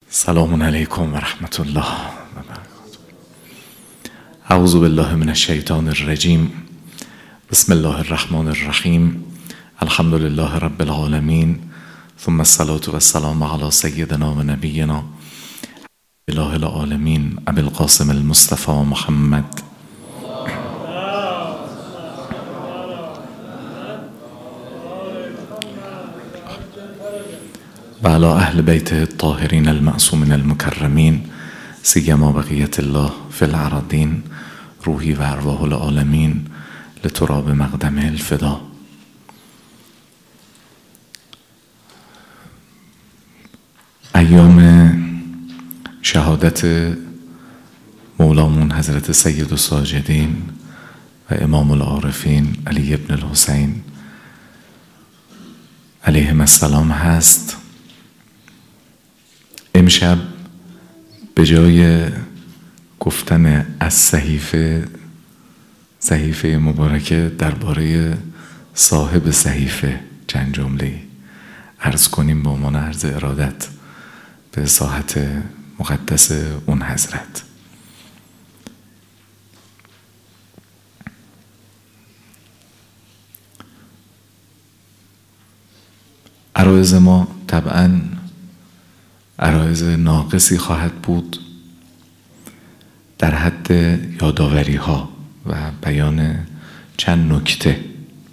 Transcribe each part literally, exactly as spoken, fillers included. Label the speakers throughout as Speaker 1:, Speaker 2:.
Speaker 1: سلام علیکم و رحمت الله و برکاته. اعوذ بالله من الشیطان الرجیم. بسم الله الرحمن الرحیم. الحمد لله رب العالمین، ثم الصلاة و السلام علی سیدنا و نبینا اله العالمین ابی القاسم المصطفى محمد و علی اهل بیته الطاهرین المعصومین المکرمین سیما بقیة الله فی الارضین روحی و ارواح العالمین لتراب مقدمه الفدا. ایام شهادت مولامون حضرت سید الساجدین و امام العارفین علی ابن الحسین علیهم السلام هست. امشب به جای گفتن از صحیفه صحیفه مبارکه درباره صاحب صحیفه چند جمله عرض کنیم به عنوان عرض ارادت به ساحت مقدس اون حضرت. عرایض ما طبعاً عرایض ناقصی خواهد بود در حد یاداوری ها و بیان چند نکته،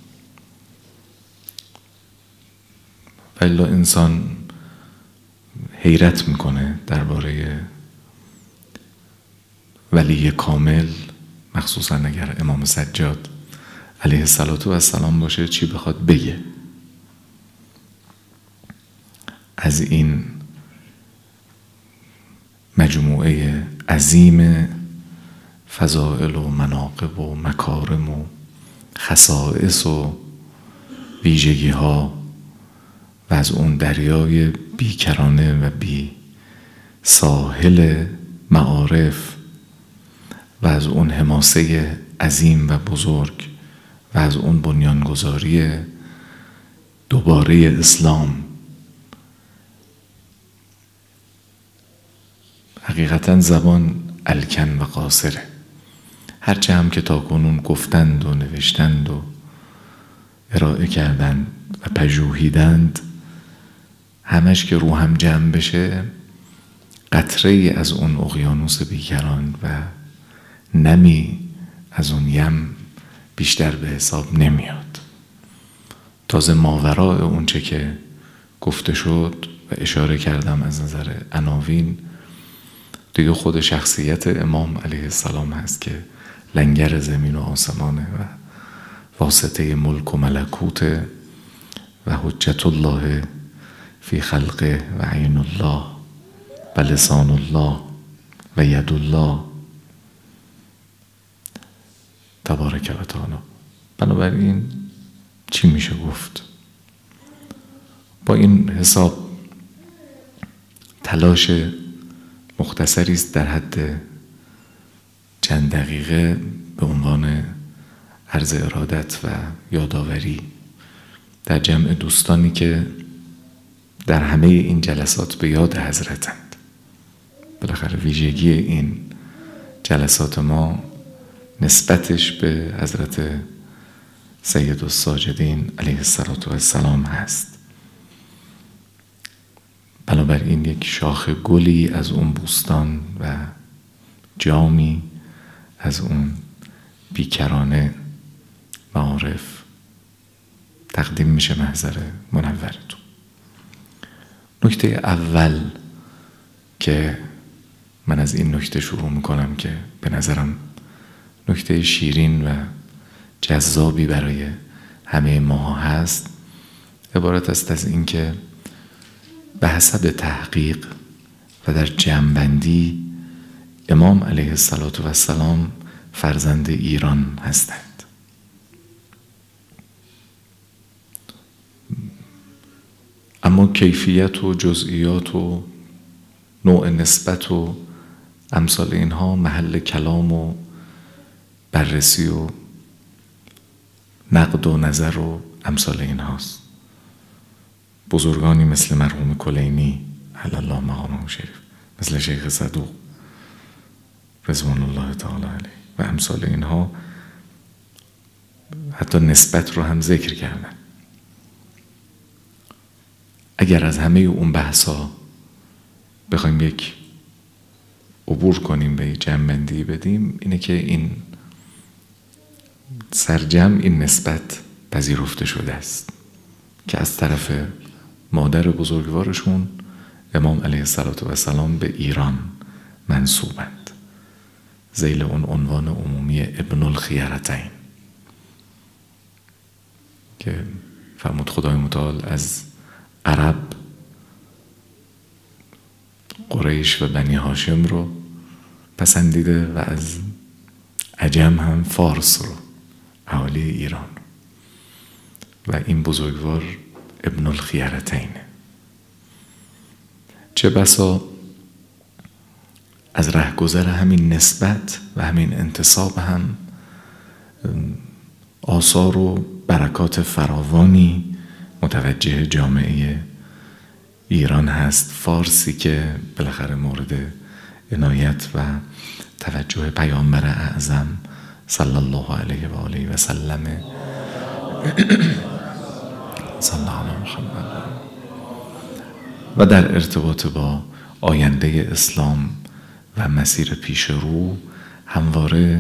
Speaker 1: ولی انسان حیرت میکنه درباره ولی کامل، مخصوصا اگر امام سجاد علیه السلام باشه چی بخواد بگه از این مجموعه عظیم فضائل و مناقب و مکارم و خصائص و ویژگی ها و از اون دریای بیکرانه و بی ساحل معارف و از اون حماسه عظیم و بزرگ و از اون بنیانگذاری دوباره اسلام. حقیقتا زبان الکن و قاصره، هرچه هم که تا کنون گفتند و نوشتند و ارائه کردند و پژوهیدند، همش که رو هم جمع بشه قطره از اون اقیانوس بیکران و نمی از اون یم بیشتر به حساب نمیاد. تازه ماوراء اون چه که گفته شد و اشاره کردم از نظر عناوین دیگه خود شخصیت امام علیه السلام هست که لنگر زمین و آسمانه و واسطه ملک و ملکوت و حجت الله فی خلقه و عین الله و لسان الله و ید الله تبارک و تعالی. بنابراین چی میشه گفت؟ با این حساب تلاش مختصری است در حد چند دقیقه به عنوان عرض ارادت و یادآوری در جمع دوستانی که در همه این جلسات به یاد حضرتند. بالاخره ویژگی این جلسات ما نسبتش به حضرت سید الساجدین علیه السلام هست. بنابراین یک شاخ گلی از اون بوستان و جامی از اون بیکرانه معارف تقدیم میشه محضر منورتون. نکته اول که من از این نکته شروع میکنم که به نظرم نکته شیرین و جذابی برای همه ما هست، عبارت است از این که به حسب تحقیق و در جمع‌بندی امام علیه السلام فرزند ایران هستند. اما کیفیت و جزئیات و نوع نسبت و امثال اینها محل کلام و بررسی و نقد و نظر و امثال اینهاست. بزرگانی مثل مرحوم کلینی علی الله مقامه شریف مثل شیخ صدوق رضوان الله تعالی علیه و امثال اینها حتی نسبت رو هم ذکر کردن. اگر از همه اون بحثا بخوایم یک عبور کنیم به جمع‌بندی بدیم، اینه که این سرجم این نسبت پذیرفته شده است که از طرف مادر بزرگوارشون امام علیه السلام به ایران منسوبند، ذیل اون عنوان عمومی ابن الخیرتین که فرمود خدای متعال از عرب قریش و بنی هاشم رو پسندیده و از عجم هم فارس رو، اهالی ایران، و این بزرگوار ابن الخیرتینه. چه بسا از رهگذر همین نسبت و همین انتساب هم آثار و برکات فراوانی متوجه جامعه ایران هست، فارسی که بالاخره مورد عنایت و توجه پیامبر اعظم صلی الله علیه و آله و سلم صلی الله علیه محمد و در ارتباط با آینده اسلام و مسیر پیش رو همواره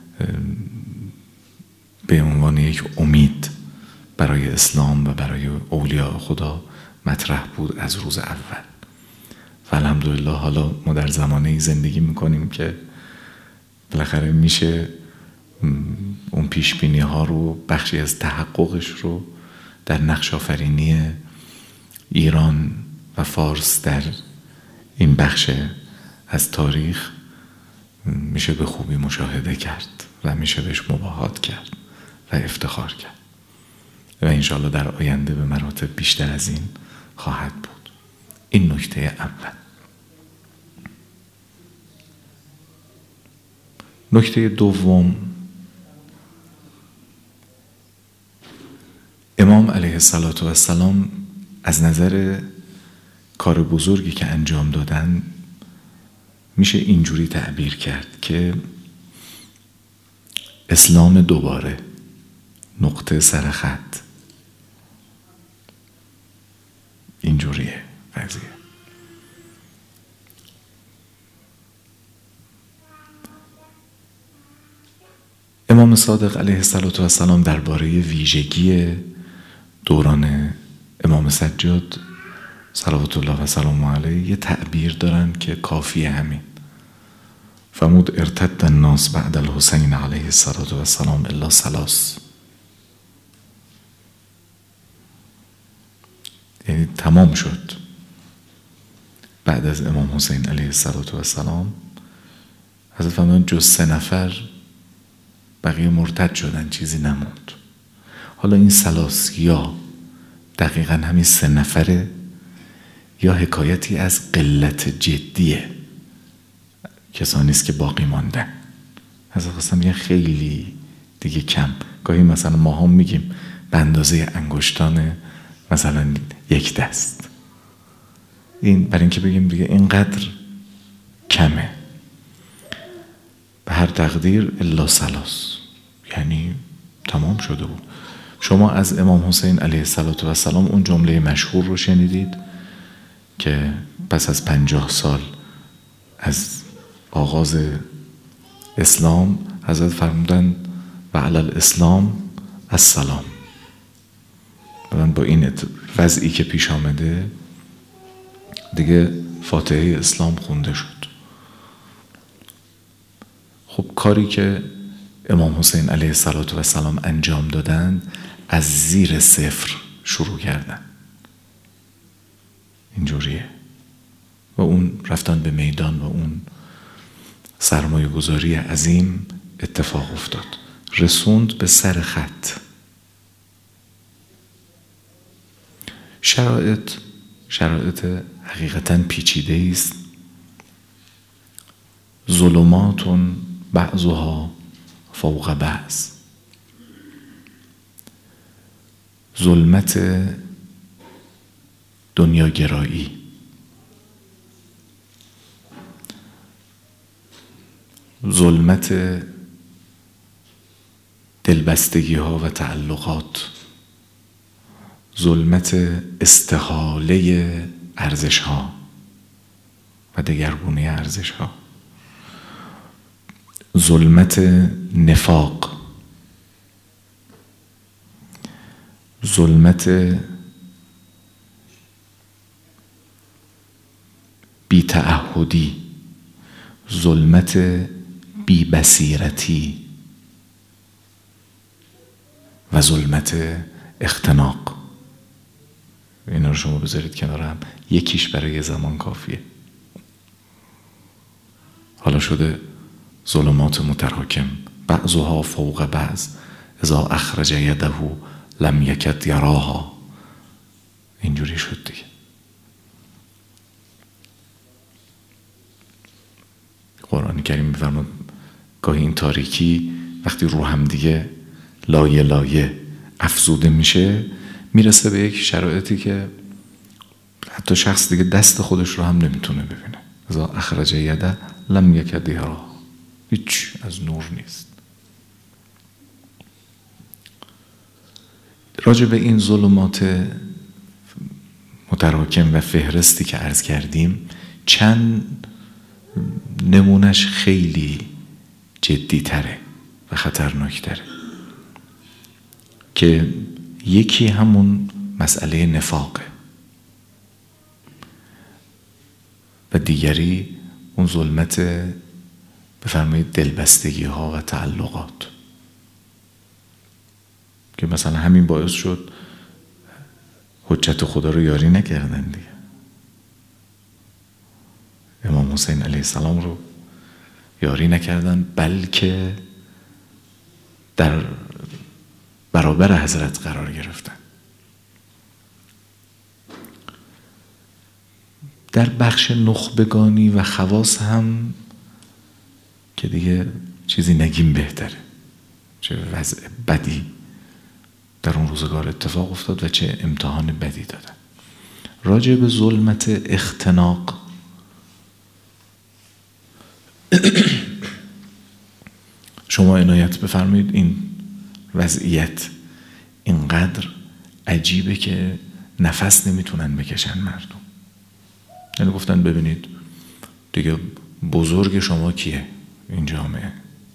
Speaker 1: به عنوان یک امید برای اسلام و برای اولیاء خدا مطرح بود از روز اول. و الحمدلله حالا ما در زمانه‌ای زندگی میکنیم که بالاخره میشه اون پیشبینی ها رو، بخشی از تحققش رو در نقش آفرینی ایران و فارس در این بخش از تاریخ میشه به خوبی مشاهده کرد و میشه بهش مباهات کرد و افتخار کرد و انشاءالله در آینده به مراتب بیشتر از این خواهد بود. این نکته اول. نکته دوم، امام علیه السلام از نظر کار بزرگی که انجام دادن میشه اینجوری تعبیر کرد که اسلام دوباره، نقطه سر خط، اینجوریه قضیه. امام صادق علیه السلام درباره ویژگی دوران امام سجاد صلوات الله و سلامه علیه یه تعبیر دارن که کافیه همین. فرمود ارتد الناس بعد الحسین علیه السلام الا ثلاث، یعنی تمام شد بعد از امام حسین علیه السلام حضرت فرمودن جز سه نفر بقیه مرتد شدن، چیزی نموند. حالا این ثلاث یا دقیقا همین سه نفره یا حکایتی از قلت جدیه کسانی است که باقی ماندن. حضرت خواستم یه خیلی دیگه کم، گاهی مثلا ما هم میگیم به اندازه انگشتان مثلا یک دست، این برای اینکه بگیم دیگه اینقدر کمه. به هر تقدیر الا ثلاث، یعنی تمام شده بود. شما از امام حسین علیه السلام اون جمله مشهور رو شنیدید که پس از پنجاه سال از آغاز اسلام حضرت فرمودن و علی الاسلام السلام. با این وضعی که پیش آمده دیگه فاتحه اسلام خونده شد. خب کاری که امام حسین علیه السلام انجام دادن، از زیر صفر شروع کردن، اینجوریه. و اون رفتن به میدان و اون سرمایه گذاری عظیم اتفاق افتاد، رسوند به سر خط. شرایط شرایط حقیقتاً پیچیده است. ظلمات بعضها فوق بعض، ظلمت دنیاگرایی، ظلمت دلبستگی ها و تعلقات، ظلمت استحاله ارزش ها و دگرگونی ارزش ها، ظلمت نفاق، ظلمت بی‌تعهدی، ظلمت بی‌بصیرتی و ظلمت اختناق. اینا رو شما بذارید کنار هم، یکیش برای یه زمان کافیه. حالا شده ظلمات متراکم، بعضها فوق بعض، اذا اخرج یده لم یکد یراها. اینجوری شد دیگه. قرآن کریم می‌فرماد گاهی این تاریکی وقتی رو هم دیگه لایه لایه افزوده میشه، میرسه به یک شرایطی که حتی شخص دیگه دست خودش رو هم نمیتونه ببینه. اذا اخرج یده لم یکد یراها، هیچ از نور نیست. راجع به این ظلمات متراکم و فهرستی که عرض کردیم، چند نمونش خیلی جدی تره و خطرناک تره، که یکی همون مسئله نفاقه و دیگری اون ظلمت بفرمایید دلبستگی ها و تعلقات، که مثلا همین باعث شد حجت خدا رو یاری نکردن دیگه. امام حسین علیه السلام رو یاری نکردن، بلکه در برابر حضرت قرار گرفتن. در بخش نخبگانی و خواص هم که دیگه چیزی نگیم بهتره، چه وضع بدی در اون روزگار اتفاق افتاد و چه امتحان بدی دادن. راجع به ظلمت اختناق، شما عنایت بفرمایید، این وضعیت اینقدر عجیبه که نفس نمیتونن بکشن مردم. یعنی گفتن ببینید دیگه بزرگ شما کیه این جامعه،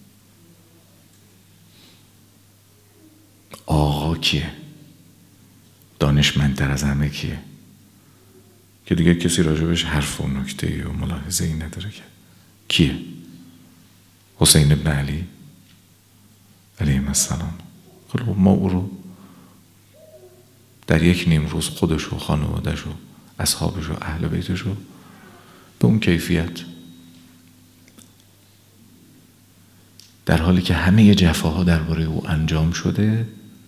Speaker 1: آقا کیه، دانشمندتر از همه کیه، که دیگه کسی راجبش حرف و نکته و ملاحظه ای نداره. که کیه؟ حسین ابن علی علیه السلام. خب ما او رو در یک نیم روز خودش و خانوادش و اصحابش و اهل بیتش رو به اون کیفیت، در حالی که همه جفاها درباره او انجام شده،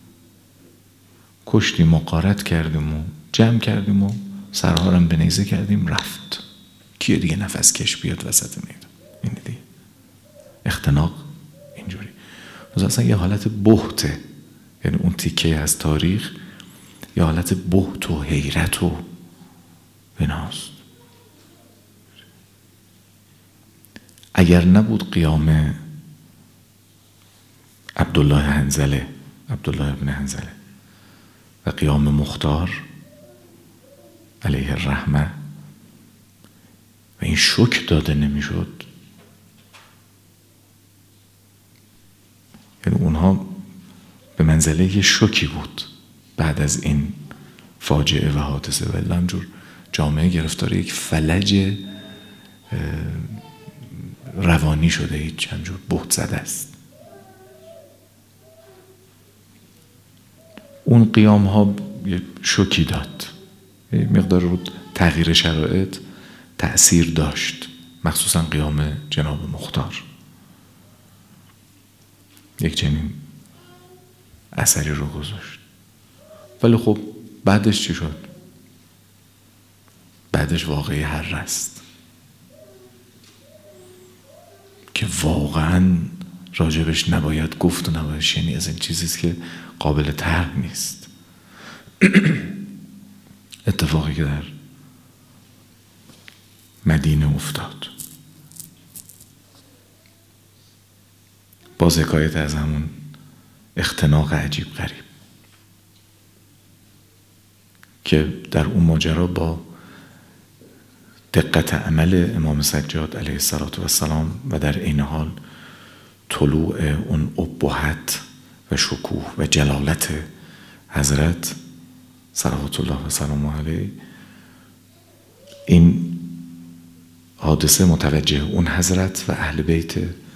Speaker 1: کشتیم و غارت کردیم و جمع کردیم و سرهارم به نیزه کردیم، رفت. کیه دیگه نفس کش بیاد وسط میدون؟ این دیگه اختناق اینجوری. اصلا یه حالت بهته، یعنی اون تیکه از تاریخ یه حالت بهت و حیرت و بناست. اگر نبود قیام عبدالله حنظله عبدالله ابن حنظله و قیام مختار علیه الرحمه و این شوک داده نمیشد، یعنی اونها به منزله یه شوکی بود بعد از این فاجعه و حادثه، و همجور جامعه گرفتار یک فلج روانی شده، هیچ همجور بهت زده است. اون قیام ها یه شوکی داد، یه مقدار رو تغییر شرایط تأثیر داشت، مخصوصا قیام جناب مختار یک چنین اثری رو گذاشت. ولی خب بعدش چی شد؟ بعدش واقعی هر است که واقعا راجبش نباید گفت و نباید شنید. از این چیزیست که قابل طرح نیست. اتفاقی که در مدینه افتاد، باز حکایت از همون اختناق عجیب غریب که در اون ماجرا با دقت عمل امام سجاد علیه السلام و در عین حال طلوع اون ابهت و شکوه و جلالت حضرت صلوات الله و سلامه علیه، این حادثه متوجه اون حضرت و اهل بیت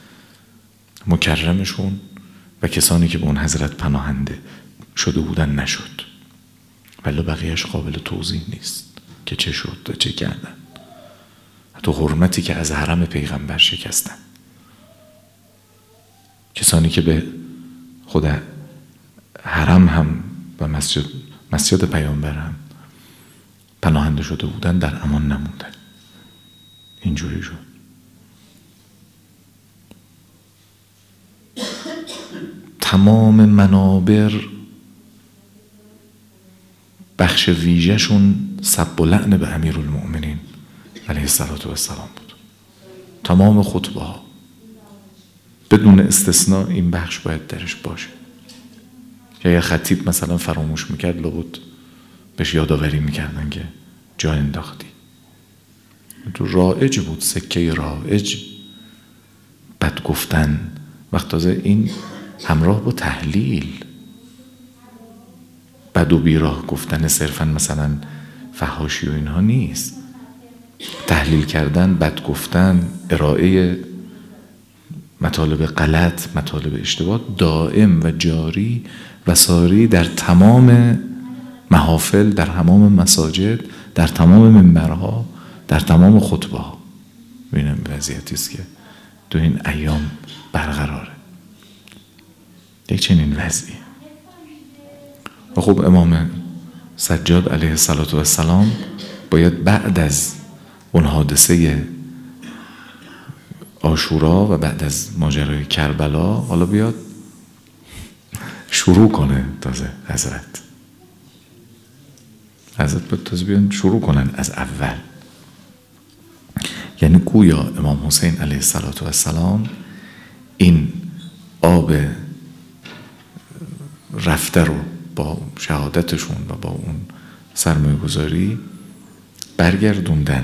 Speaker 1: مکرمشون و کسانی که به اون حضرت پناهنده شده بودن نشد، ولی بقیهش قابل توضیح نیست که چه شد و چه کردن. حتی حرمتی که از حرم پیغمبر شکستن، کسانی که به خود حرم هم و مسجد مسجد پیامبر هم پناهنده شده بودن در امان نموندن. اینجوری شد. تمام منابر بخش ویژه‌شون سب و لعن به امیرالمؤمنین علیه السلام بود. تمام خطبه ها بدون استثناء این بخش باید درش باشه. یا یه خطیب مثلا فراموش میکرد، لابد بهش یادآوری میکردن که جا انداختی. تو رایج بود، سکه رایج بد گفتن، وقت تازه این همراه با تحلیل. بد و بیراه گفتن صرفا مثلا فحاشی و اینها نیست، تحلیل کردن، بد گفتن، ارائه مطالب غلط، مطالب اشتباه دائم و جاری و ساری در تمام محافل، در تمام مساجد، در تمام منبرها، در تمام خطبه ها. ببینم وضعیتی است که تو این ایام برقراره، یک چنین وضعی. و خب امام سجاد علیه السلام باید بعد از اون حادثه عاشورا و بعد از ماجرای کربلا حالا بیاد شروع کنه. تازه حضرت حضرت باید تازه بیان شروع کنن از اول. یعنی گویا امام حسین علیه السلام این آب رفته رو با شهادتشون و با اون سرمایه گذاری برگردوندن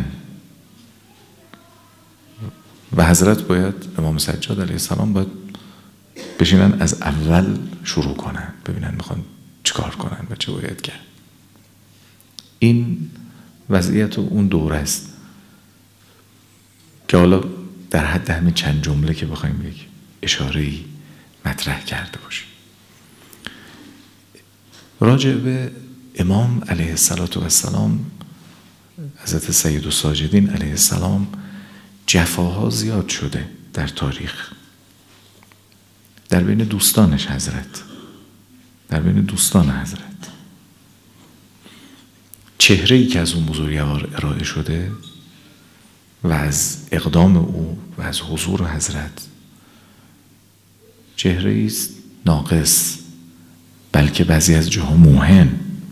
Speaker 1: و حضرت باید، امام سجاد علیه السلام باید بشینن از اول شروع کنن، ببینن میخوان چیکار کنن و چه باید کرد. این وضعیت اون دوره است که حالا در حد همین چند جمله که بخوایم یک اشاره‌ای مطرح کرده باشیم. راجع به امام علیه السلام حضرت سید الساجدین علیه السلام جفاها زیاد شده در تاریخ، در بین دوستانش حضرت، در بین دوستان حضرت. چهره‌ای که از اون بزرگوار ارائه شده و از اقدام او و از حضور حضرت چهره‌ای است ناقص، بلکه بعضی از جاها موهن.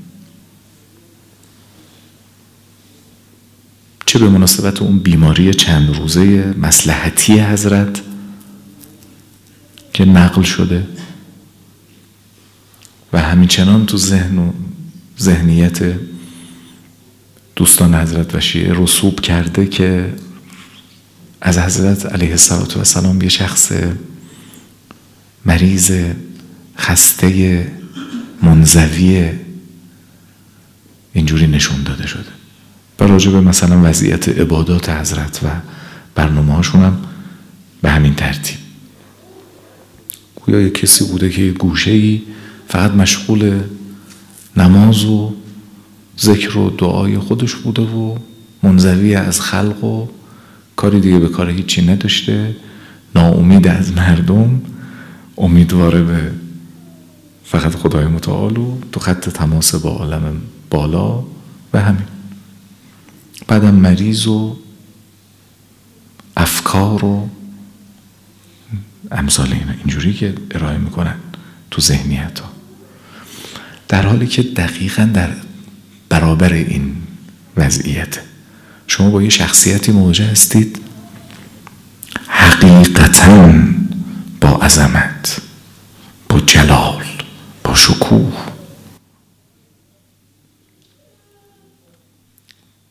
Speaker 1: چه به مناسبت اون بیماری چند روزه مصلحتی حضرت که نقل شده و همینچنان تو ذهن و ذهنیت دوستان حضرت و شیعه رسوب کرده که از حضرت علیه السلام یه شخص مریض، خسته، منزوی اینجوری نشون داده شده. و راجع به مثلا وضعیت عبادات حضرت و برنامه هاشون هم به همین ترتیب. گویا یک کسی بوده که گوشه‌ای فقط مشغول نماز و ذکر و دعای خودش بوده و منزوی از خلق و کاری دیگه به کار هیچی نداشته، ناامید از مردم، امیدواره به فقط خدای متعال و تو خط تماس با عالم بالا و همین. بعدم مریض و افکار و امثال اینا اینجوری که ارائه میکنن تو ذهنیت ها، در حالی که دقیقاً در برابر این وضعیت شما با یه شخصیتی مواجه هستید حقیقتاً با عظمت،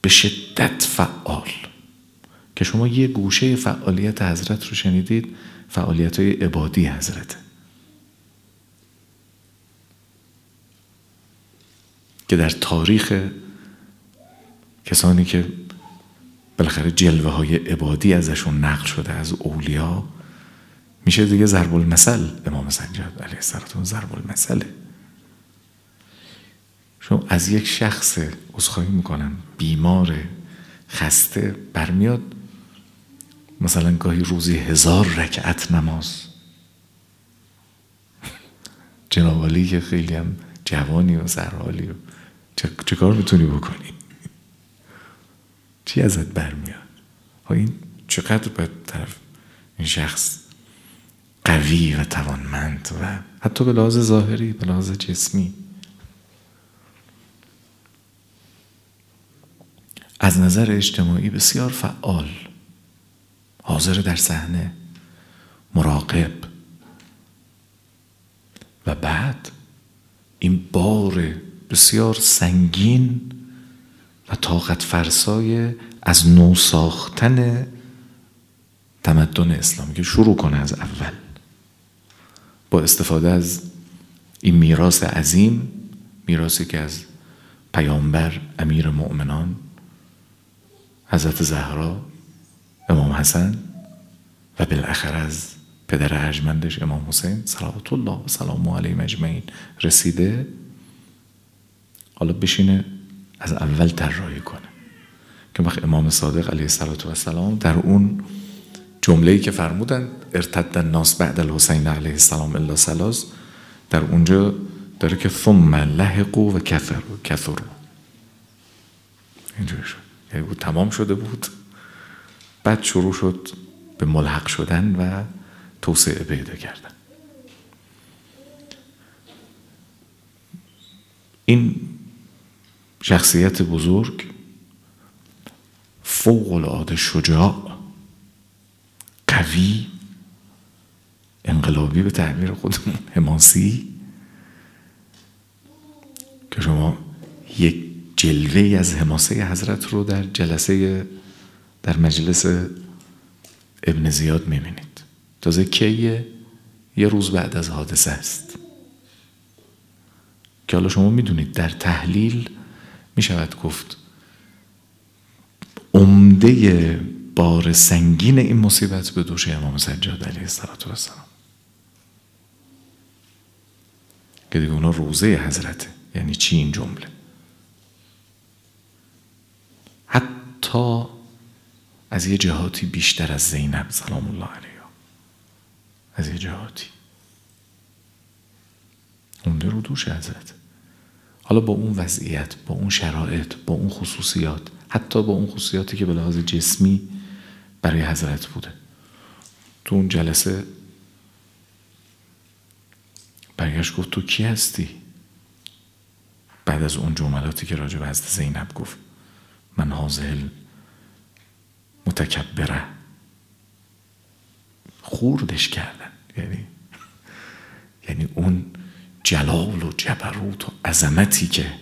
Speaker 1: به شدت فعال، که شما یه گوشه فعالیت حضرت رو شنیدید، فعالیت های عبادی حضرت، که در تاریخ کسانی که بالاخره جلوه های عبادی ازشون نقل شده از اولیا، میشه دیگه ضرب المثل امام سجاد علیه السلام، ضرب المثله. شما از یک شخص، عذرخواهی میکنم، بیمار خسته برمیاد مثلا گاهی روزی هزار رکعت نماز، جناب عالی که خیلی هم جوانی و سرحالی و چه, چه کار میتونی بکنی؟ چی ازت برمیاد؟ ها این چقدر باید طرف این شخص قوی و توانمند و حتی به لحاظ ظاهری، به لحاظ جسمی، از نظر اجتماعی بسیار فعال، حاضر در صحنه، مراقب، و بعد این بار بسیار سنگین و طاقت فرسای از نو ساختن تمدن اسلامی که شروع کنه از اول، با استفاده از این میراث عظیم، میراثی که از پیامبر امیر مؤمنان حضرت زهرا، امام حسن و بالاخره از پدر ارجمندش امام حسین صلوات الله و سلامه علیهم اجمعین رسیده. حالا بشینه از اول طراحی کنه که وقت امام صادق علیه السلام در اون جمله‌ای که فرمودن ارتد الناس بعد الحسین علیه السلام الا ثلاث، در اونجا داره که ثم لحقوا و کفروا کفروا اینجوری شد، یعنی بود تمام شده بود، بعد شروع شد به ملحق شدن و توسعه پیدا کردن. این شخصیت بزرگ فوق العاده شجاع، قوی، انقلابی به تعبیر خودمون، حماسی، که شما یک جلوه از حماسه حضرت رو در جلسه در مجلس ابن زیاد میبینید. تازه کیه؟ یه روز بعد از حادثه است که حالا شما میدونید در تحلیل میشود گفت عمده بار سنگین این مصیبت به دوش امام سجاد علیه السلام، که دیگه اونا روزه حضرته. یعنی چی این جمله؟ حتی از یه جهاتی بیشتر از زینب سلام الله علیها، از یه جهاتی عمده رو دوش حضرت. حالا با اون وضعیت، با اون شرایط، با اون خصوصیات، حتی با اون خصوصیاتی که به لحاظ جسمی برای حضرت بوده، تو اون جلسه برگشت گفت تو کی هستی؟ بعد از اون جملاتی که راجع به حضرت زینب گفت، من هازه متکبره، خوردش کردن. یعنی یعنی اون جلال و جبروت و عظمتی که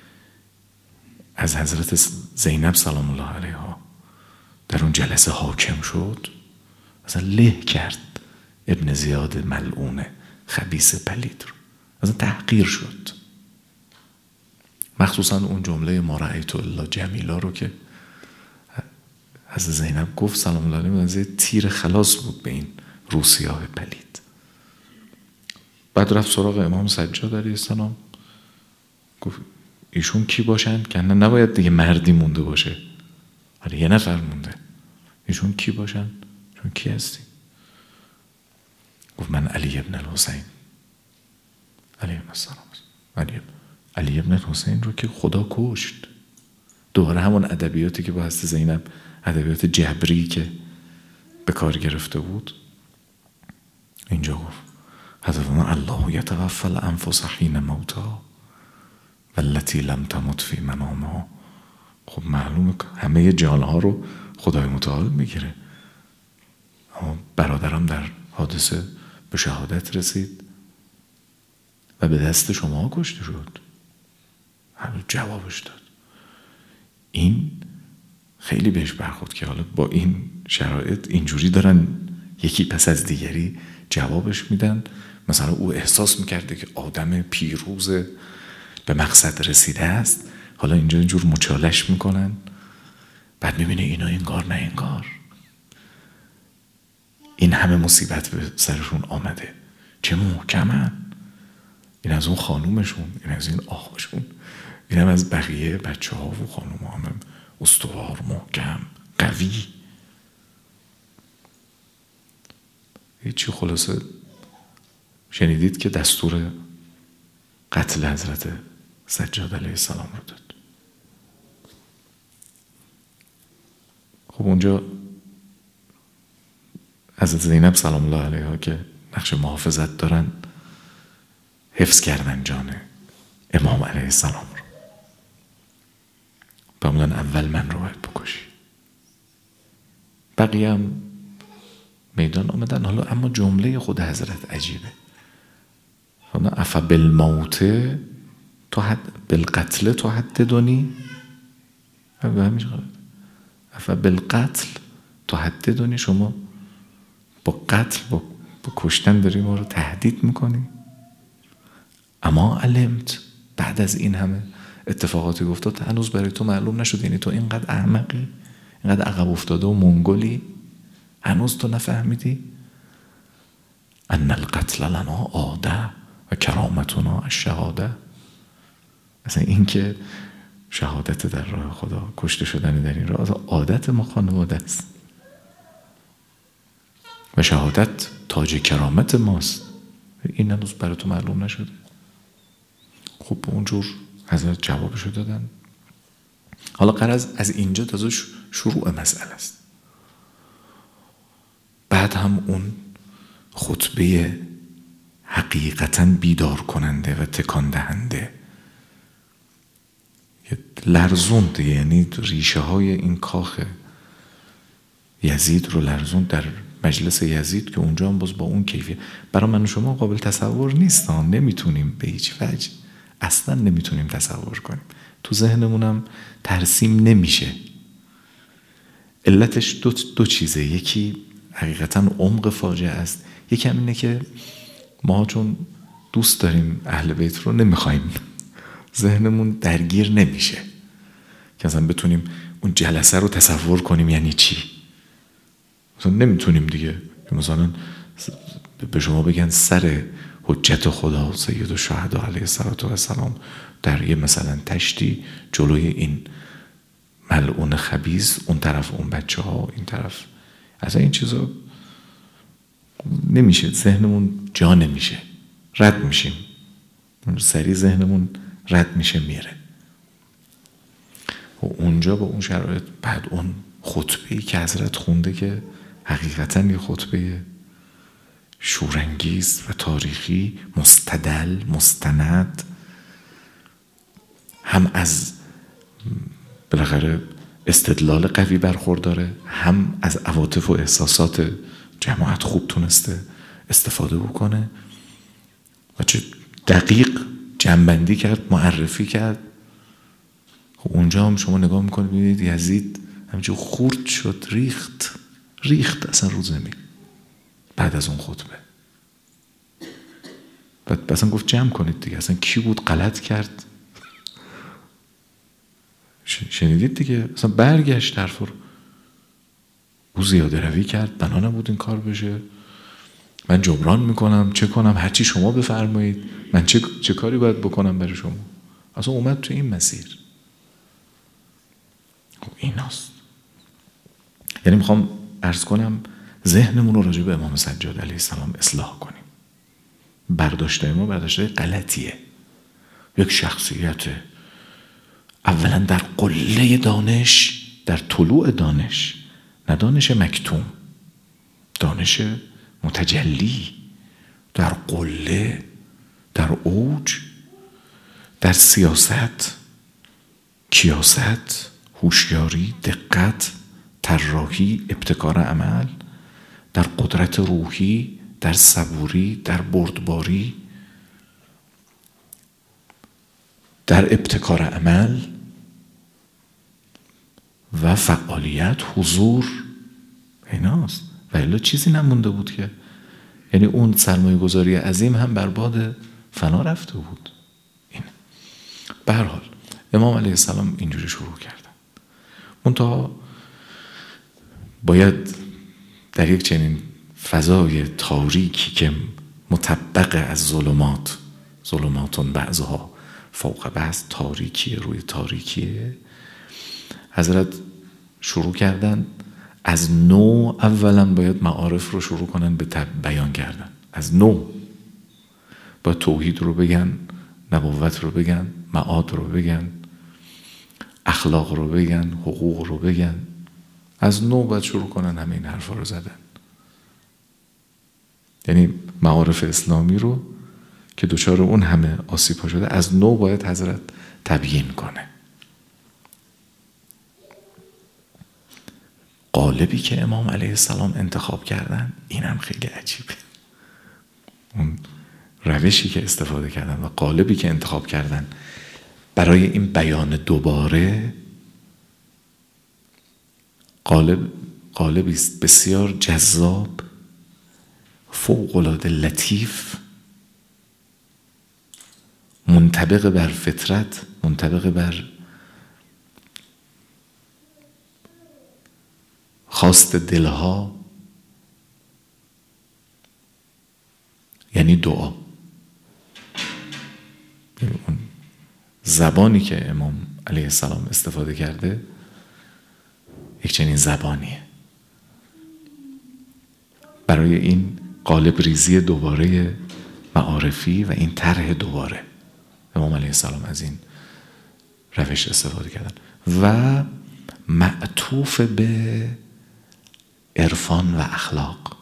Speaker 1: از حضرت زینب سلام الله علیها در اون جلسه حاکم شد، اصلا له کرد ابن زیاد ملعون خبیث پلید رو، اصلا تحقیر شد. مخصوصا اون جمله ما رأیت الا جمیلا رو که حضرت زینب گفت سلام الله علیها، از تیر خلاص بود به این روسیاه پلید. بعد رفت سراغ امام سجاد علیه السلام، گفت ایشون کی باشن؟ که نه نباید دیگه مردی مونده باشه، آره یه نفر مونده، ایشون کی باشن؟ ایشون کی هستی؟ گفت من علی ابن الحسین علیه السلام. علی علی ابن الحسین رو که خدا کشت. دوباره همون ادبیاتی که با حضرت زینب، ادبیات جبری که به کار گرفته بود، اینجا گفت حضرت الله یتوفی الانفس حین موتها والتی لم تمت فی منامها. خب معلومه همه جانها رو خدای متعال میگیره. اما برادرم در حادثه به شهادت رسید و به دست شما کشته شد. همین جوابش داد. این خیلی بهش برخورد که حالا با این شرایط اینجوری دارن یکی پس از دیگری جوابش میدن. مثلا او احساس میکرده که آدم پیروز به مقصد رسیده است، حالا اینجا اینجور مچالش میکنن، بعد میبینه اینا انگار نه انگار این همه مصیبت به سرشون آمده، چه محکمن، این از اون خانومشون، این از این آقاشون، این هم از بقیه بچه ها و خانوم ها هم استوار، محکم، قوی. هیچی. خلاصه شنیدید که دستور قتل حضرت سجاد علیه السلام رو داد. خب اونجا حضرت زینب سلام الله علیها که نقش محافظت دارن حفظ کردن جان امام علیه السلام رو. بامدن اول من رو باید بکشی، بقیه هم میدان آمدن. حالا اما جمله خود حضرت عجیبه، افا بالموت تو حد بالقتل تو حددنی، افا بالقتل تو حددنی، شما با قتل با, با کشتن داری ما رو تهدید میکنی. اما علمت، بعد از این همه اتفاقاتی گفتاد هنوز برای تو معلوم نشد، یعنی تو اینقدر احمقی، اینقدر عقب افتاده و منگولی، هنوز تو نفهمیدی ان القتل لنا عاده و کرامتنا الشهاده. مثلا این که شهادت در راه خدا، کشته شدن در این راه، عادت ما خانواده است و شهادت تاج کرامت ماست. این هنوز برای تو معلوم نشده. خب اونجور حضرت جوابشو دادن. حالا غرض از اینجا تازه شروع مسئله است. بعد هم اون خطبه حقیقتاً بیدار کننده و تکان دهنده لرزوند، یعنی ریشه های این کاخ یزید رو لرزوند در مجلس یزید که اونجا هم باز با اون کیفیت برای من و شما قابل تصور نیست. نمیتونیم به هیچ وجه، اصلا نمیتونیم تصور کنیم، تو ذهنمونم ترسیم نمیشه. علتش دو, دو چیزه، یکی حقیقتا عمق فاجعه است، یکی هم اینه که ما چون دوست داریم اهل بیت رو نمیخوایم، ذهنمون درگیر نمیشه که اصلا بتونیم اون جلسه رو تصور کنیم یعنی چی. مثلا نمیتونیم دیگه مثلا به شما بگن سر حجت خدا سید الشهدا علیه السلام در یه مثلا تشتی جلوی این ملعون خبیث، اون طرف اون بچه ها، این طرف، اصلا این چیزا نمیشه، ذهنمون جا نمیشه، رد میشیم، سریع ذهنمون رد میشه میره. و اونجا با اون شرایط، بعد اون خطبه‌ای که حضرت خونده که حقیقتاً یه خطبه شورانگیز و تاریخی، مستدل، مستند، هم از بالاخره استدلال قوی برخورداره، هم از عواطف و احساسات جماعت خوب تونسته استفاده بکنه و چه دقیق جنبندی کرد، معرفی کرد. خب اونجا هم شما نگاه میکنید میبینید یزید همینجور خورد شد، ریخت ریخت اصلا رو زمین بعد از اون خطبه. بعد اصلا گفت جمع کنید دیگه، اصلا کی بود غلط کرد، شنیدید دیگه، اصلا برگشت حرف رو، او زیاده روی کرد، بنا نبود این کار بشه، من جبران میکنم، چه کنم، هرچی شما بفرمایید، من چه, چه کاری باید بکنم برای شما. اصلا اومد تو این مسیر. خب این هست. یعنی میخوام عرض کنم ذهنمون رو راجع به امام سجاد علیه السلام اصلاح کنیم. برداشته ما برداشته غلطیه. یک شخصیت اولا در قله دانش، در طلوع دانش، نه دانش مکتوم، دانش متجلی، در قله، در اوج، در سیاست، کیاست، هوشیاری، دقت، طراحی، ابتکار عمل، در قدرت روحی، در صبوری، در بردباری، در ابتکار عمل و فعالیت، حضور، ایناست. و الا چیزی نمونده بود که، یعنی اون سرمایه گذاری عظیم هم برباد فنا رفته بود. این به هر حال امام علیه السلام اینجوری شروع کردن. منتها باید در یک چنین فضای تاریکی که مطبق از ظلمات، ظلماتون بعضها فوق بعض، تاریکی روی تاریکیه، حضرت شروع کردن از نو. اولا باید معارف رو شروع کنن به بیان کردن. از نو باید توحید رو بگن، نبوت رو بگن، معاد رو بگن، اخلاق رو بگن، حقوق رو بگن. از نو باید شروع کنن همه این حرفا رو زدن. یعنی معارف اسلامی رو که دچار اون همه آسیب‌ها شده، از نو باید حضرت تبیین کنه. قالبی که امام علیه السلام انتخاب کردن اینم خیلی عجیبه. اون روشی که استفاده کردن و قالبی که انتخاب کردن برای این بیان دوباره، قالب قالبی است بسیار جذاب، فوق‌العاده لطیف، منطبق بر فطرت، منطبق بر خواست دلها، یعنی دعا. اون زبانی که امام علیه السلام استفاده کرده یک چنین زبانیه. برای این قالب ریزی دوباره معارفی و این طرح دوباره امام علیه السلام از این روش استفاده کردن و معطوف به عرفان و اخلاق.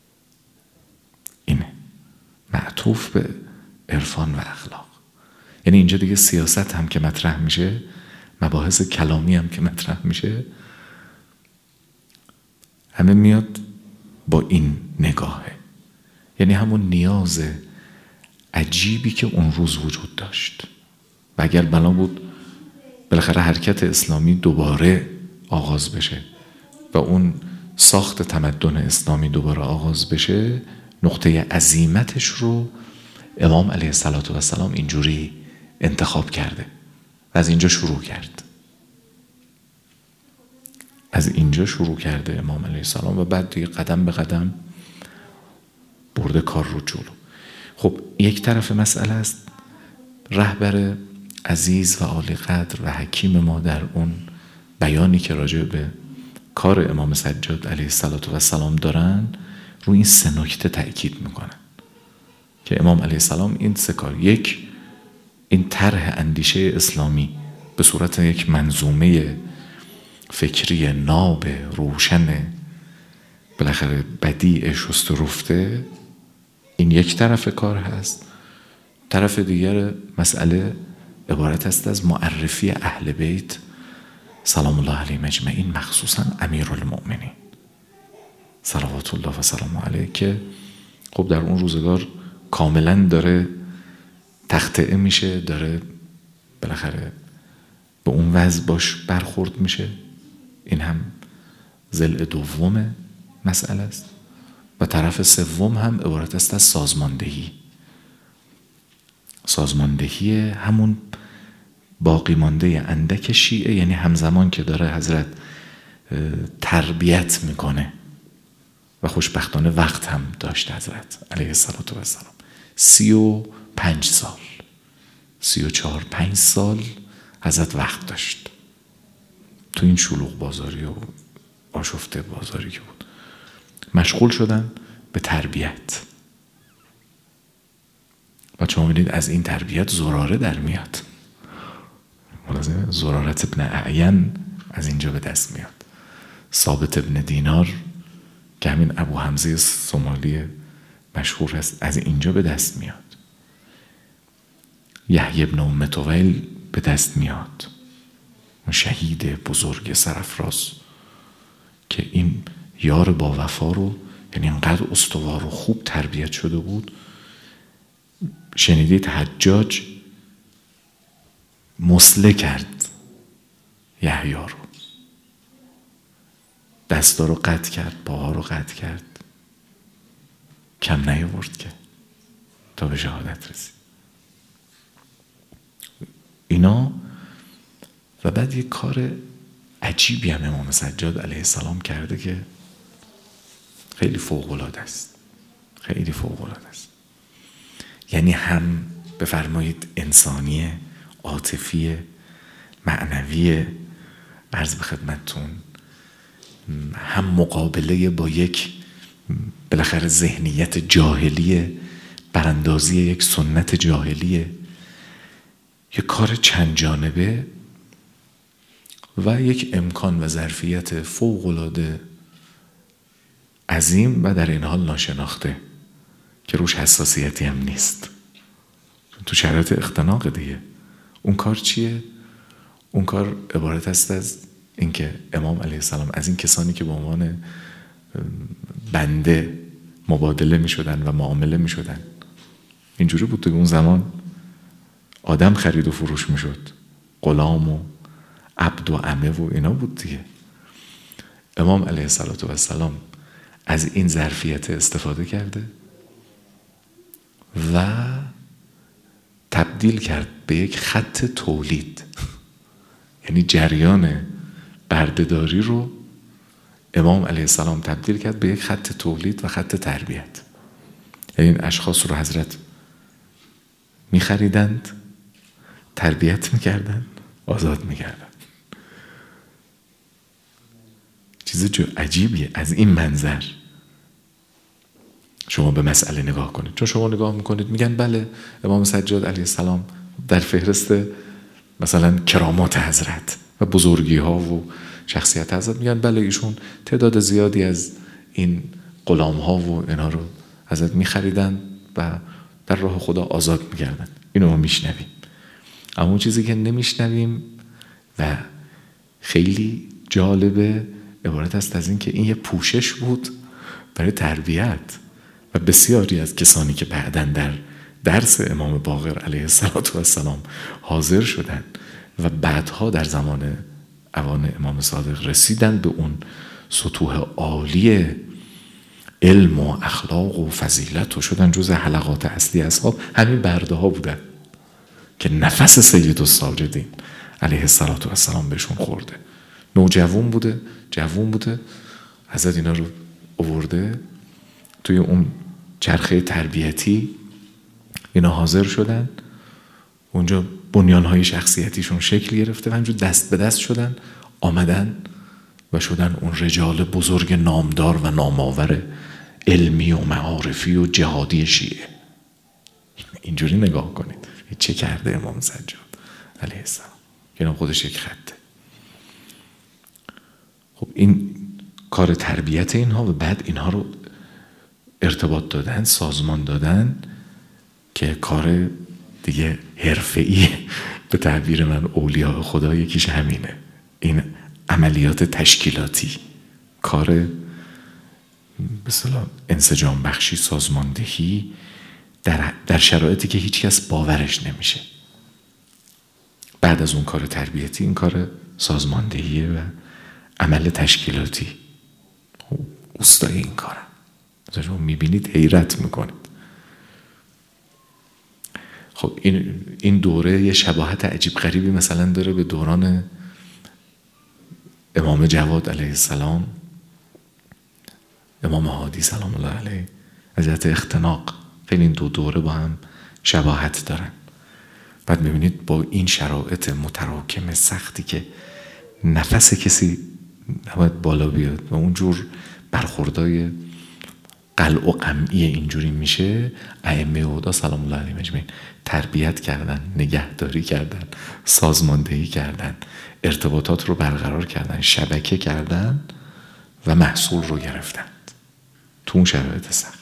Speaker 1: اینه معطوف به عرفان و اخلاق. یعنی اینجا دیگه سیاست هم که مطرح میشه، مباحث کلامی هم که مطرح میشه، همه میاد با این نگاهه. یعنی همون نیاز عجیبی که اون روز وجود داشت و اگر بنا بود بالاخره حرکت اسلامی دوباره آغاز بشه و اون ساخت تمدن اسلامی دوباره آغاز بشه، نقطه عزیمتش رو امام علیه السلام اینجوری انتخاب کرده و از اینجا شروع کرد. از اینجا شروع کرده امام علیه السلام و بعد دیگه قدم به قدم برده کار رو جلو. خب یک طرف مسئله است رهبر عزیز و عالی قدر و حکیم ما در اون بیانی که راجع به کار امام سجاد علیه السلام دارن، رو این سه نکته تأکید میکنن که امام علیه السلام این سه کار، یک، این طرح اندیشه اسلامی به صورت یک منظومه فکری ناب روشن بالاخره بدیع شست و رفته، این یک طرف کار هست. طرف دیگر مسئله عبارت است از معرفی اهل بیت سلام الله علیهم اجمعین، مخصوصا امیرالمؤمنین صلوات الله و سلام علیه، که خب در اون روزگار کاملا داره تخطئه میشه، داره بالاخره به اون وضع باش برخورد میشه. این هم ضلع دوم مسئله است. و طرف سوم هم عبارت است از سازماندهی. سازماندهی همون باقی مانده اندک شیعه، یعنی همزمان که داره حضرت تربیت میکنه و خوشبختانه وقت هم داشت حضرت علیه السلام، سی و پنج سال سی و چهار پنج سال حضرت وقت داشت تو این شلوغ بازاری و آشفته بازاری که بود، مشغول شدن به تربیت. و شما می‌بینید از این تربیت زراره در میاد. ملازمه زرارت ابن اعین از اینجا به دست میاد. ثابت ابن دینار که همین ابو حمزه سومالی مشهور هست از اینجا به دست میاد. یحیی ابن ام طویل به دست میاد، شهید بزرگ سرافراز که این یار با وفا رو، یعنی انقدر استوار و خوب تربیت شده بود. شنیدید حجاج مسله کرد یحیی رو، دستا رو قطع کرد، پاها رو قطع کرد، کم نیاورد که تا به شهادت رسید. اینا و بعد یک کار عجیبی هم امام سجاد علیه السلام کرده که خیلی فوق‌العاده است، خیلی فوق‌العاده است. یعنی هم بفرمایید انسانی، عاطفی، معنوی، عرض به خدمتتون، هم مقابله با یک بالاخره ذهنیت جاهلیه، براندازی یک سنت جاهلیه، یک کار چند جانبه و یک امکان و ظرفیت فوق‌العاده عظیم و در این حال ناشناخته که روش حساسیتی هم نیست، تو شرایط اختناق دیگه. اون کار چیه؟ اون کار عبارت است از اینکه امام علیه السلام از این کسانی که به عنوان بنده مبادله می شدن و معامله می شدن، اینجوری بود تو اون زمان، آدم خرید و فروش می شد، غلام و عبد و عمه و اینا بود دیگه. امام علیه السلام از این ظرفیت استفاده کرده و تبدیل کرد به یک خط تولید. یعنی جریان بردهداری رو امام علیه السلام تبدیل کرد به یک خط تولید و خط تربیت. یعنی این اشخاص رو حضرت می خریدند، تربیت می کردند، آزاد می کردند. چیز عجیبیه. از این منظر شما به مسئله نگاه کنید، چون شما نگاه میکنید میگن بله امام سجاد علیه السلام در فهرست مثلا کرامات حضرت و بزرگی ها و شخصیت حضرت میگن بله ایشون تعداد زیادی از این غلام ها و اینا رو حضرت میخریدن و در راه خدا آزاد میکردن. اینو ما میشنویم، اما اون چیزی که نمیشنویم و خیلی جالبه عبارت است از این که این یه پوشش بود برای تربیت و بسیاری از کسانی که بعداً در درس امام باقر علیه السلام حاضر شدند و بعدها در زمان اوان امام صادق رسیدن به اون سطوح عالی علم و اخلاق و فضیلت و شدن جز حلقات اصلی اصحاب، همین برده ها بودن که نفس سید الساجدین علیه السلام بهشون خورده. نوجوان بوده، جوان بوده، حضرت اینا رو آورده توی اون چرخه تربیتی، اینا حاضر شدن، اونجا بنیانهای شخصیتیشون شکل گرفته و همینجور دست به دست شدن، آمدن و شدن اون رجال بزرگ نامدار و نامآور علمی و معارفی و جهادی شیعه. اینجوری نگاه کنید چه کرده امام سجاد علیه السلام، که اینا خودش یک خطه. خب این کار تربیت اینها و بعد اینها رو ارتباط دادن، سازمان دادن که کار دیگه حرفه‌ای به تعبیر من اولیاء خدا یکیش همینه، این عملیات تشکیلاتی، کار به اصطلاح انسجام بخشی، سازماندهی در, در شرایطی که هیچ کس باورش نمیشه. بعد از اون کار تربیتی این کار سازماندهیه و عمل تشکیلاتی. اوستای این کارم، شما میبینید حیرت میکنید. خب این این دوره یه شباهت عجیب غریبی مثلا داره به دوران امام جواد علیه السلام، امام هادی سلام الله علیه، از جهت اختناق خیلی این دو دوره با هم شباهت دارن. بعد میبینید با این شرایط متراکم سختی که نفس کسی نباید بالا بیاد و اونجور برخوردای قلع و قمعی اینجوری میشه، ائمه هدا سلام الله علیهم اجمعین تربیت کردن، نگهداری کردن، سازماندهی کردن، ارتباطات رو برقرار کردن، شبکه کردن و محصول رو گرفتن تو اون شرایط سخت.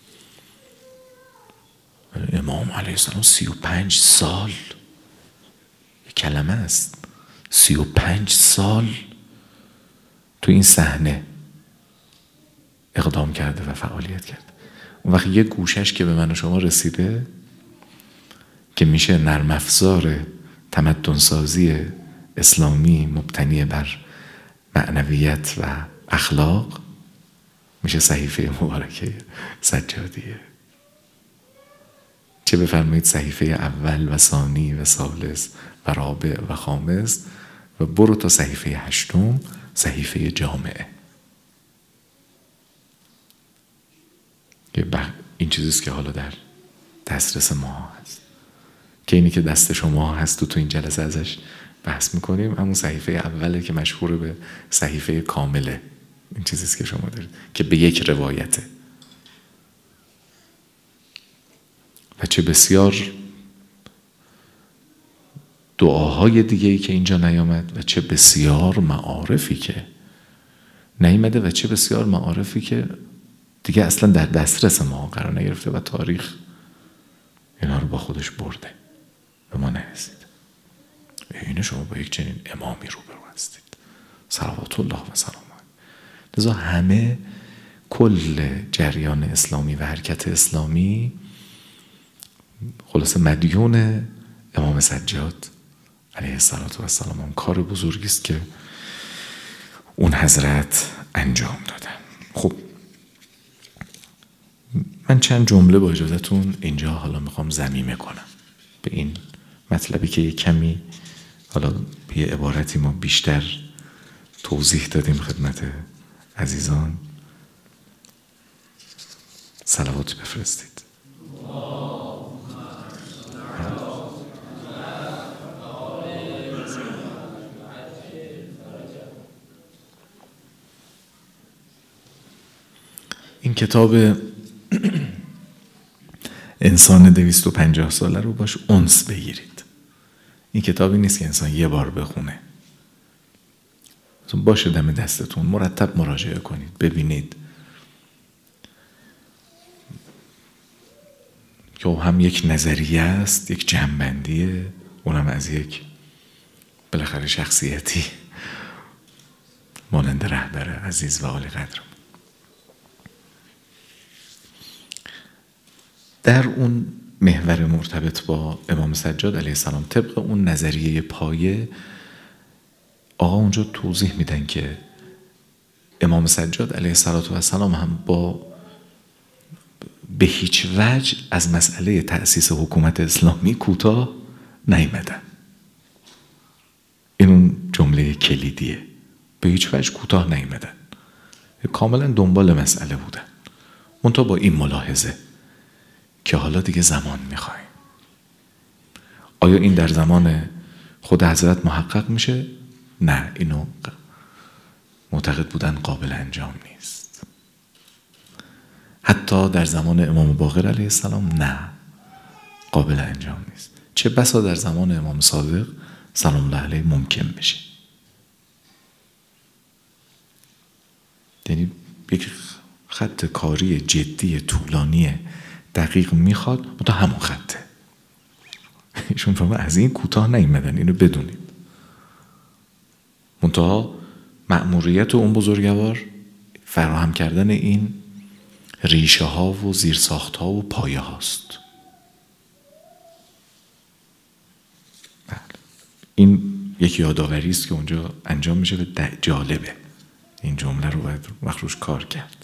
Speaker 1: امام علیه السلام سی و پنج سال، یک کلمه است، سی و پنج سال تو این صحنه اقدام کرده و فعالیت کرده. اون وقت یه گوشش که به من و شما رسیده که میشه نرم افزار تمدن سازی اسلامی مبتنی بر معنویت و اخلاق میشه صحیفه مبارکه سجادیه. چه بفرمایید صحیفه اول و ثانی و ثالث و رابع و خامس و برو تا صحیفه هشتم، صحیفه جامعه. این چیزیست که حالا در دسترس ما هست، که اینی که دست شما هست و تو این جلسه ازش بحث میکنیم همون صحیفه اوله که مشهور به صحیفه کامله. این چیزیست که شما دارید که به یک روایته. و چه بسیار دعاهای دیگه‌ای که اینجا نیامد و چه بسیار معارفی که نیامده و چه بسیار معارفی که دیگه اصلا در دسترس ما قرار نگرفته و تاریخ اینا رو با خودش برده، به ما نرسید. اینه شما با یک چنین امامی روبرو هستید صلوات الله و سلامه. لذا همه کل جریان اسلامی و حرکت اسلامی خلاصه مدیون امام سجاد علیه السلام. اون کار بزرگی است که اون حضرت انجام دادن. خب من چند جمله با اجازهتون اینجا حالا میخوام ضمیمه کنم به این مطلبی که یک کمی حالا به یه عبارتی ما بیشتر توضیح دادیم خدمت عزیزان. صلوات بفرستید. این کتاب انسان دویست و پنجاه ساله رو باش انس بگیرید. این کتابی نیست که انسان یه بار بخونه. باشه دم دستتون مرتب مراجعه کنید، ببینید که هم یک نظریه است، یک جنبندیه، اونم از یک بالاخره شخصیتی مانند رهبر عزیز و عالی قدر. در اون محور مرتبط با امام سجاد علیه السلام طبق اون نظریه پایه آقا اونجا توضیح میدن که امام سجاد علیه السلام هم با به هیچ وجه از مسئله تأسیس حکومت اسلامی کوتاه نیامدن. این اون جمله کلیدیه، به هیچ وجه کوتاه نیامدن، کاملا دنبال مسئله بودن. منتها با این ملاحظه که حالا دیگه زمان میخوایم. آیا این در زمان خود حضرت محقق میشه؟ نه، اینو معتقد بودن قابل انجام نیست. حتی در زمان امام باقر علیه السلام نه، قابل انجام نیست. چه بسا در زمان امام صادق سلام الله علیه ممکن بشه. یعنی یک خط کاری جدی طولانی دقیق میخواد، منتها همون خطه. ایشون فرمودن از این کوتاه نیامدن، اینو بدونید. منتها مأموریت اون بزرگوار فراهم کردن این ریشه ها و زیرساخت ها و پایه هاست. بله. این یک یادآوری است که اونجا انجام میشه و جالبه. این جمله رو باید مخروش کار کرد.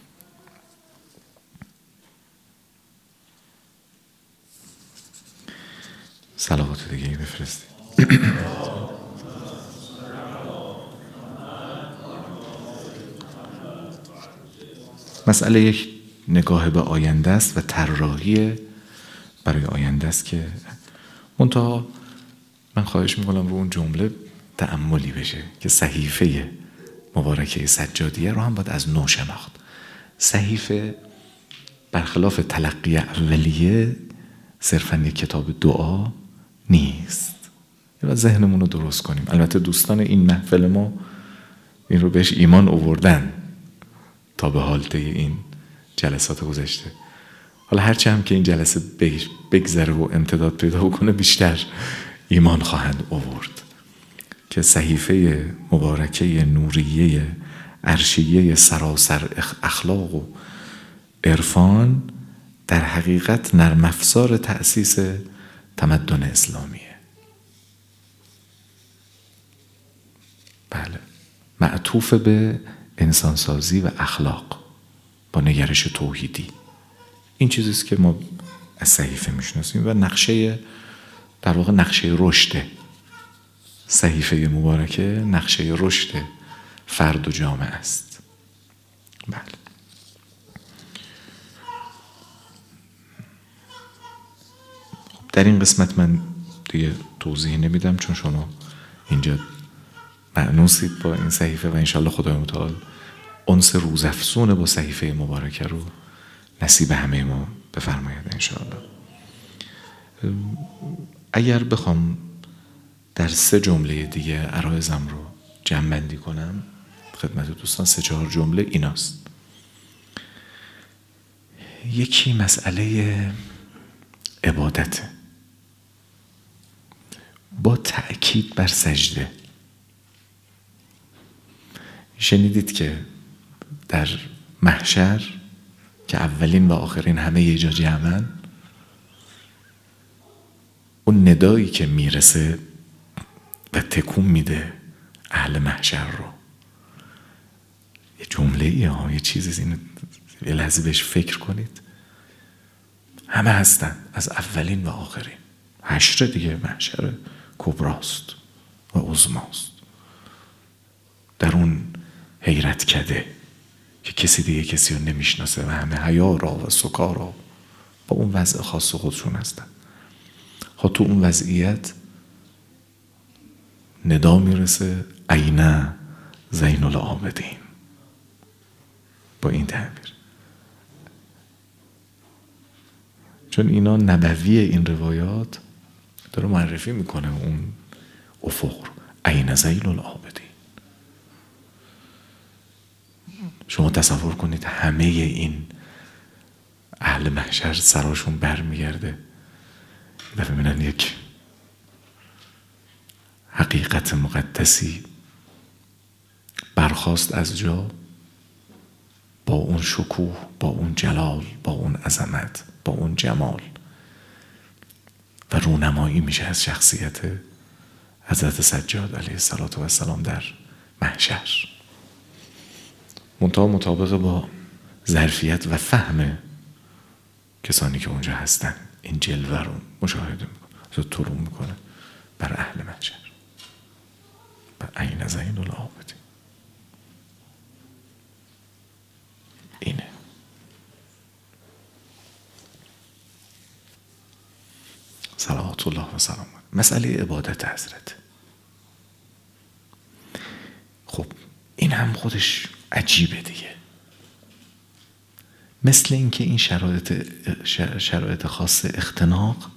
Speaker 1: صلوات دیگه بفرستید. مسئله یک نگاه به آینده است و طراحی برای آینده است که منتها من خواهش میکنم رو اون جمله تأملی بشه که صحیفه مبارکه سجادیه رو هم باید از نو شناخت. صحیفه برخلاف تلقی اولیه صرفاً یک کتاب دعا نیست. یا ذهنمون رو درست کنیم. البته دوستان این محفل ما این رو بهش ایمان آوردن تا به حالته این جلسات گذشته. حالا هرچه هم که این جلسه بگذره و امتداد پیدا بکنه بیشتر ایمان خواهند آورد که صحیفه مبارکه نوریه عرشیه سراسر اخلاق و عرفان در حقیقت نرم افزار تأسیس تمدن اسلامیه. بله، معطوف به انسانسازی و اخلاق با نگرش توحیدی. این چیزیست که ما از صحیفه میشناسیم و نقشه، در واقع نقشه رشد صحیفه مبارکه، نقشه رشد فرد و جامعه است. بله. خب در این قسمت من دیگه توضیح نمیدم چون شما اینجا مأنوسید با این صحیفه و انشالله خدای متعال انس روزافزون با صحیفه مبارکه رو نصیب همه ما بفرماید انشالله. اگر بخوام در سه جمله دیگه عرایزم رو جمع بندی کنم خدمت دوستان، سه چهار جمله ایناست. یکی مسئله عبادته با تأکید بر سجده. شنیدید که در محشر که اولین و آخرین همه یه جا جمعن، اون ندایی که میرسه و تکون میده اهل محشر رو، یه جمله ای ها، یه چیزی، این یه لحظه بهش فکر کنید. همه هستن از اولین و آخرین. حشر دیگه محشر کبراست و عظماست. در اون حیرت کده که کسی دیگه کسی رو نمیشناسه و همه حیارا و سکارا با اون وضع خاص خودشون هستن. ها تو اون وضعیت ندا میرسه اینا زین العابدین، با این تعبیر، چون اینا نبوی این روایات داره معرفی میکنه اون افق رو. اینا زین العابدین. شما تصور کنید همه این اهل محشر سراشون بر میگرده و ببینن یک حقیقت مقدسی برخاست از جا، با اون شکوه، با اون جلال، با اون عظمت، با اون جمال، و رونمایی میشه از شخصیت حضرت سجاد علیه السلام در محشر. منتها مطابق با ظرفیت و فهم کسانی که اونجا هستن این جلوه رو مشاهده میکنه، طلوع میکنه بر اهل محشر، بر عین زین العابدین. اینه صلوات الله و سلام. مسئله عبادت حضرت، خب این هم خودش عجیبه دیگه. مثل اینکه این شرایط شرایط خاص اختناق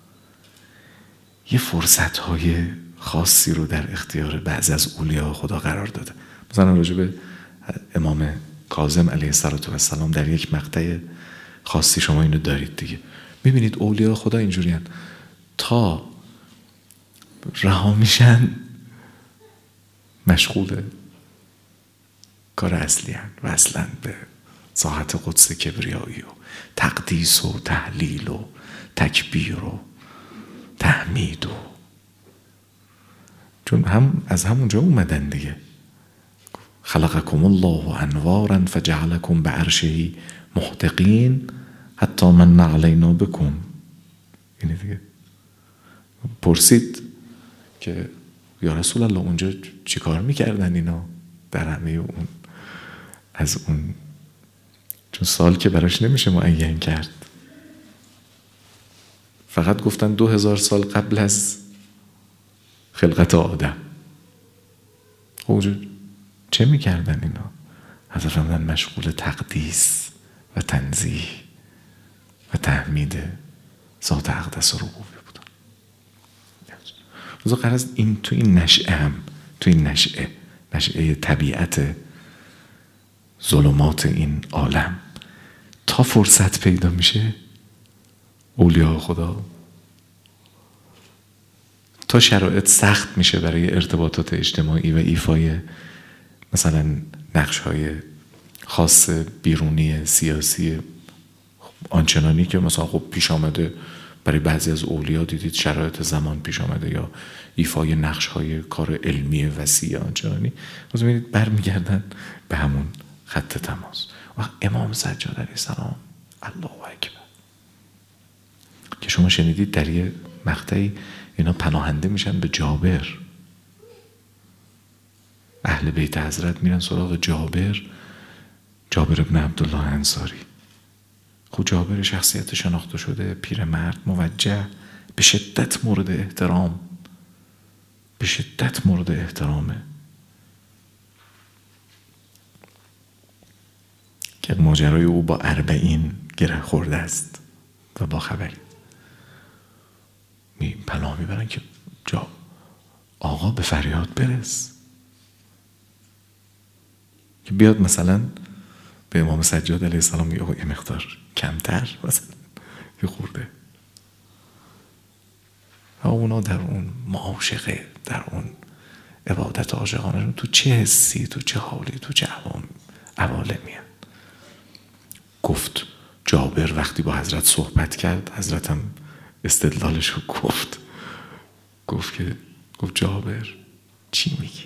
Speaker 1: یه فرصت‌های خاصی رو در اختیار بعضی از اولیاء خدا قرار داده. مثلا راجع به امام کاظم علیه السلام در یک مقطع خاصی شما اینو دارید دیگه. میبینید اولیاء خدا اینجوری هن. تا رها میشن مشغول کار اصلی هن و اصلا به ساحت قدس کبریایی و تقدیس و تحلیل و تکبیر و تحمید و چون هم از همونجا اومدن دیگه. خلقکم الله انوارا فجعلکم بعرشه محتقین حتی من علینا بکم. اینه دیگه. پرسید که یا رسول الله اونجا چی کار میکردن اینا در همه اون از اون، چون سال که براش نمیشه معین کرد، فقط گفتن دو هزار سال قبل از خلقت آدم. اونجا چه میکردن اینا؟ حضرت فرمودن مشغول تقدیس و تنزیه و تحمید ذات اقدس و ربوبی بودن. روزا قرار است این تو این نشعه هم تو این نشعه نشعه طبیعت ظلمات این عالم تا فرصت پیدا میشه اولیاء خدا، تا شرایط سخت میشه برای ارتباطات اجتماعی و ایفای مثلا نقش‌های خاص بیرونی سیاسی آنچنانی که مثلا خب پیش آمده برای بعضی از اولیا دیدید شرایط زمان پیش آمده یا ایفای نقش های کار علمی وسیع آنچنانی، باز می‌بینید برمیگردن به همون خط تماس. و امام سجاد علیه السلام، الله اکبر، که شما شنیدید در یه مقطعی اینا پناهنده میشن به جابر، اهل بیت حضرت میرن سراغ جابر، جابر ابن عبدالله انصاری. خب جابر شخصیت شناخته شده، پیرمرد موجه، به شدت مورد احترام، به شدت مورد احترامه، که ماجرای او با اربعین گره خورده است و با خبری می پناه میبرن که جا آقا به فریاد برس، که بیاد مثلا به امام سجاد علیه السلام یه یه مقدار کمتر مثلا یه خورده. و اونا در اون معاشقه، در اون عبادت عاشقانه تو چه حسی، تو چه حالی، تو چه عوالمی هست. گفت جابر وقتی با حضرت صحبت کرد، حضرت هم استدلالش رو گفت، گفت که گفت جابر چی میگی؟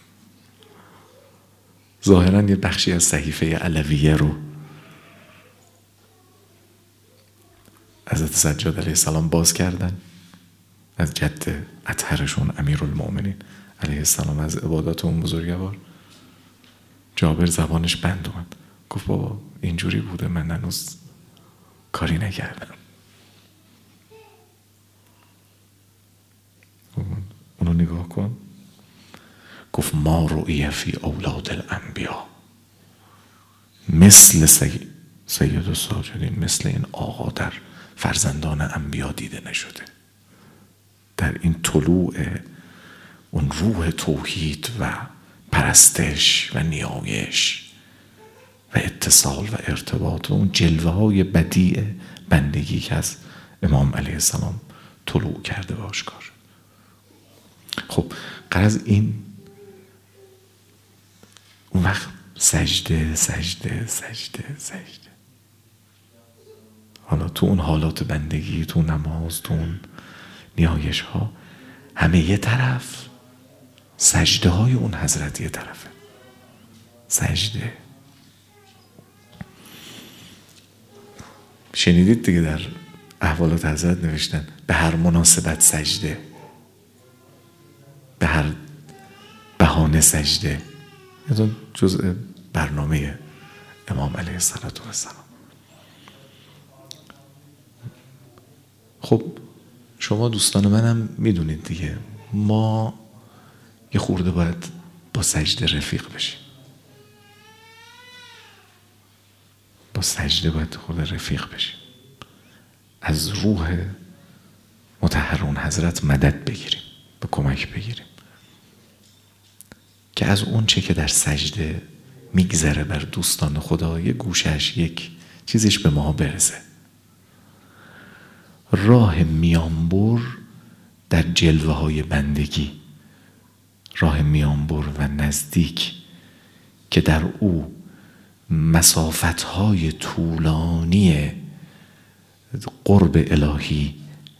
Speaker 1: ظاهرا یه بخشی از صحیفه علویه رو حضرت سجاد علیه السلام باز کردن، از جد اطهرشون امیرالمؤمنین علیه السلام، از عبادات اون بزرگوار. جابر زبانش بند اومد، گفت بابا اینجوری بوده، من هنوز کاری نکردم. اونو نگاه کن، گفت ما رؤیه فی اولاد الانبیا مثل سید, سید الساجدین، مثل این آقا در فرزندان انبیا دیده نشده، در این طلوع اون روح توحید و پرستش و نیایش و اتصال و ارتباط و اون جلوه های بدیع بندگی که از امام علیه السلام طلوع کرده و آشکار. خب غرض این اون وقت سجده سجده سجده سجده، حالا تو اون حالات بندگی، تو نماز، تو اون نیایش ها، همه یه طرف، سجده های اون حضرت یه طرفه. سجده شنیدید دیگه، در احوالات حضرت نوشتن به هر مناسبت سجده، به هر بهانه سجده. این جزء برنامه امام علیه السلام. خب شما دوستان منم میدونید دیگه، ما یه خورده باید با سجده رفیق بشیم، با سجده باید خورده رفیق بشیم، از روح مطهرون حضرت مدد بگیریم، به کمک بگیریم که از اون چه که در سجده میگذره بر دوستان خدا یه گوشش، یک چیزش به ما برسه. راه میانبر در جلوه های بندگی، راه میانبر و نزدیک که در او مسافت های طولانی قرب الهی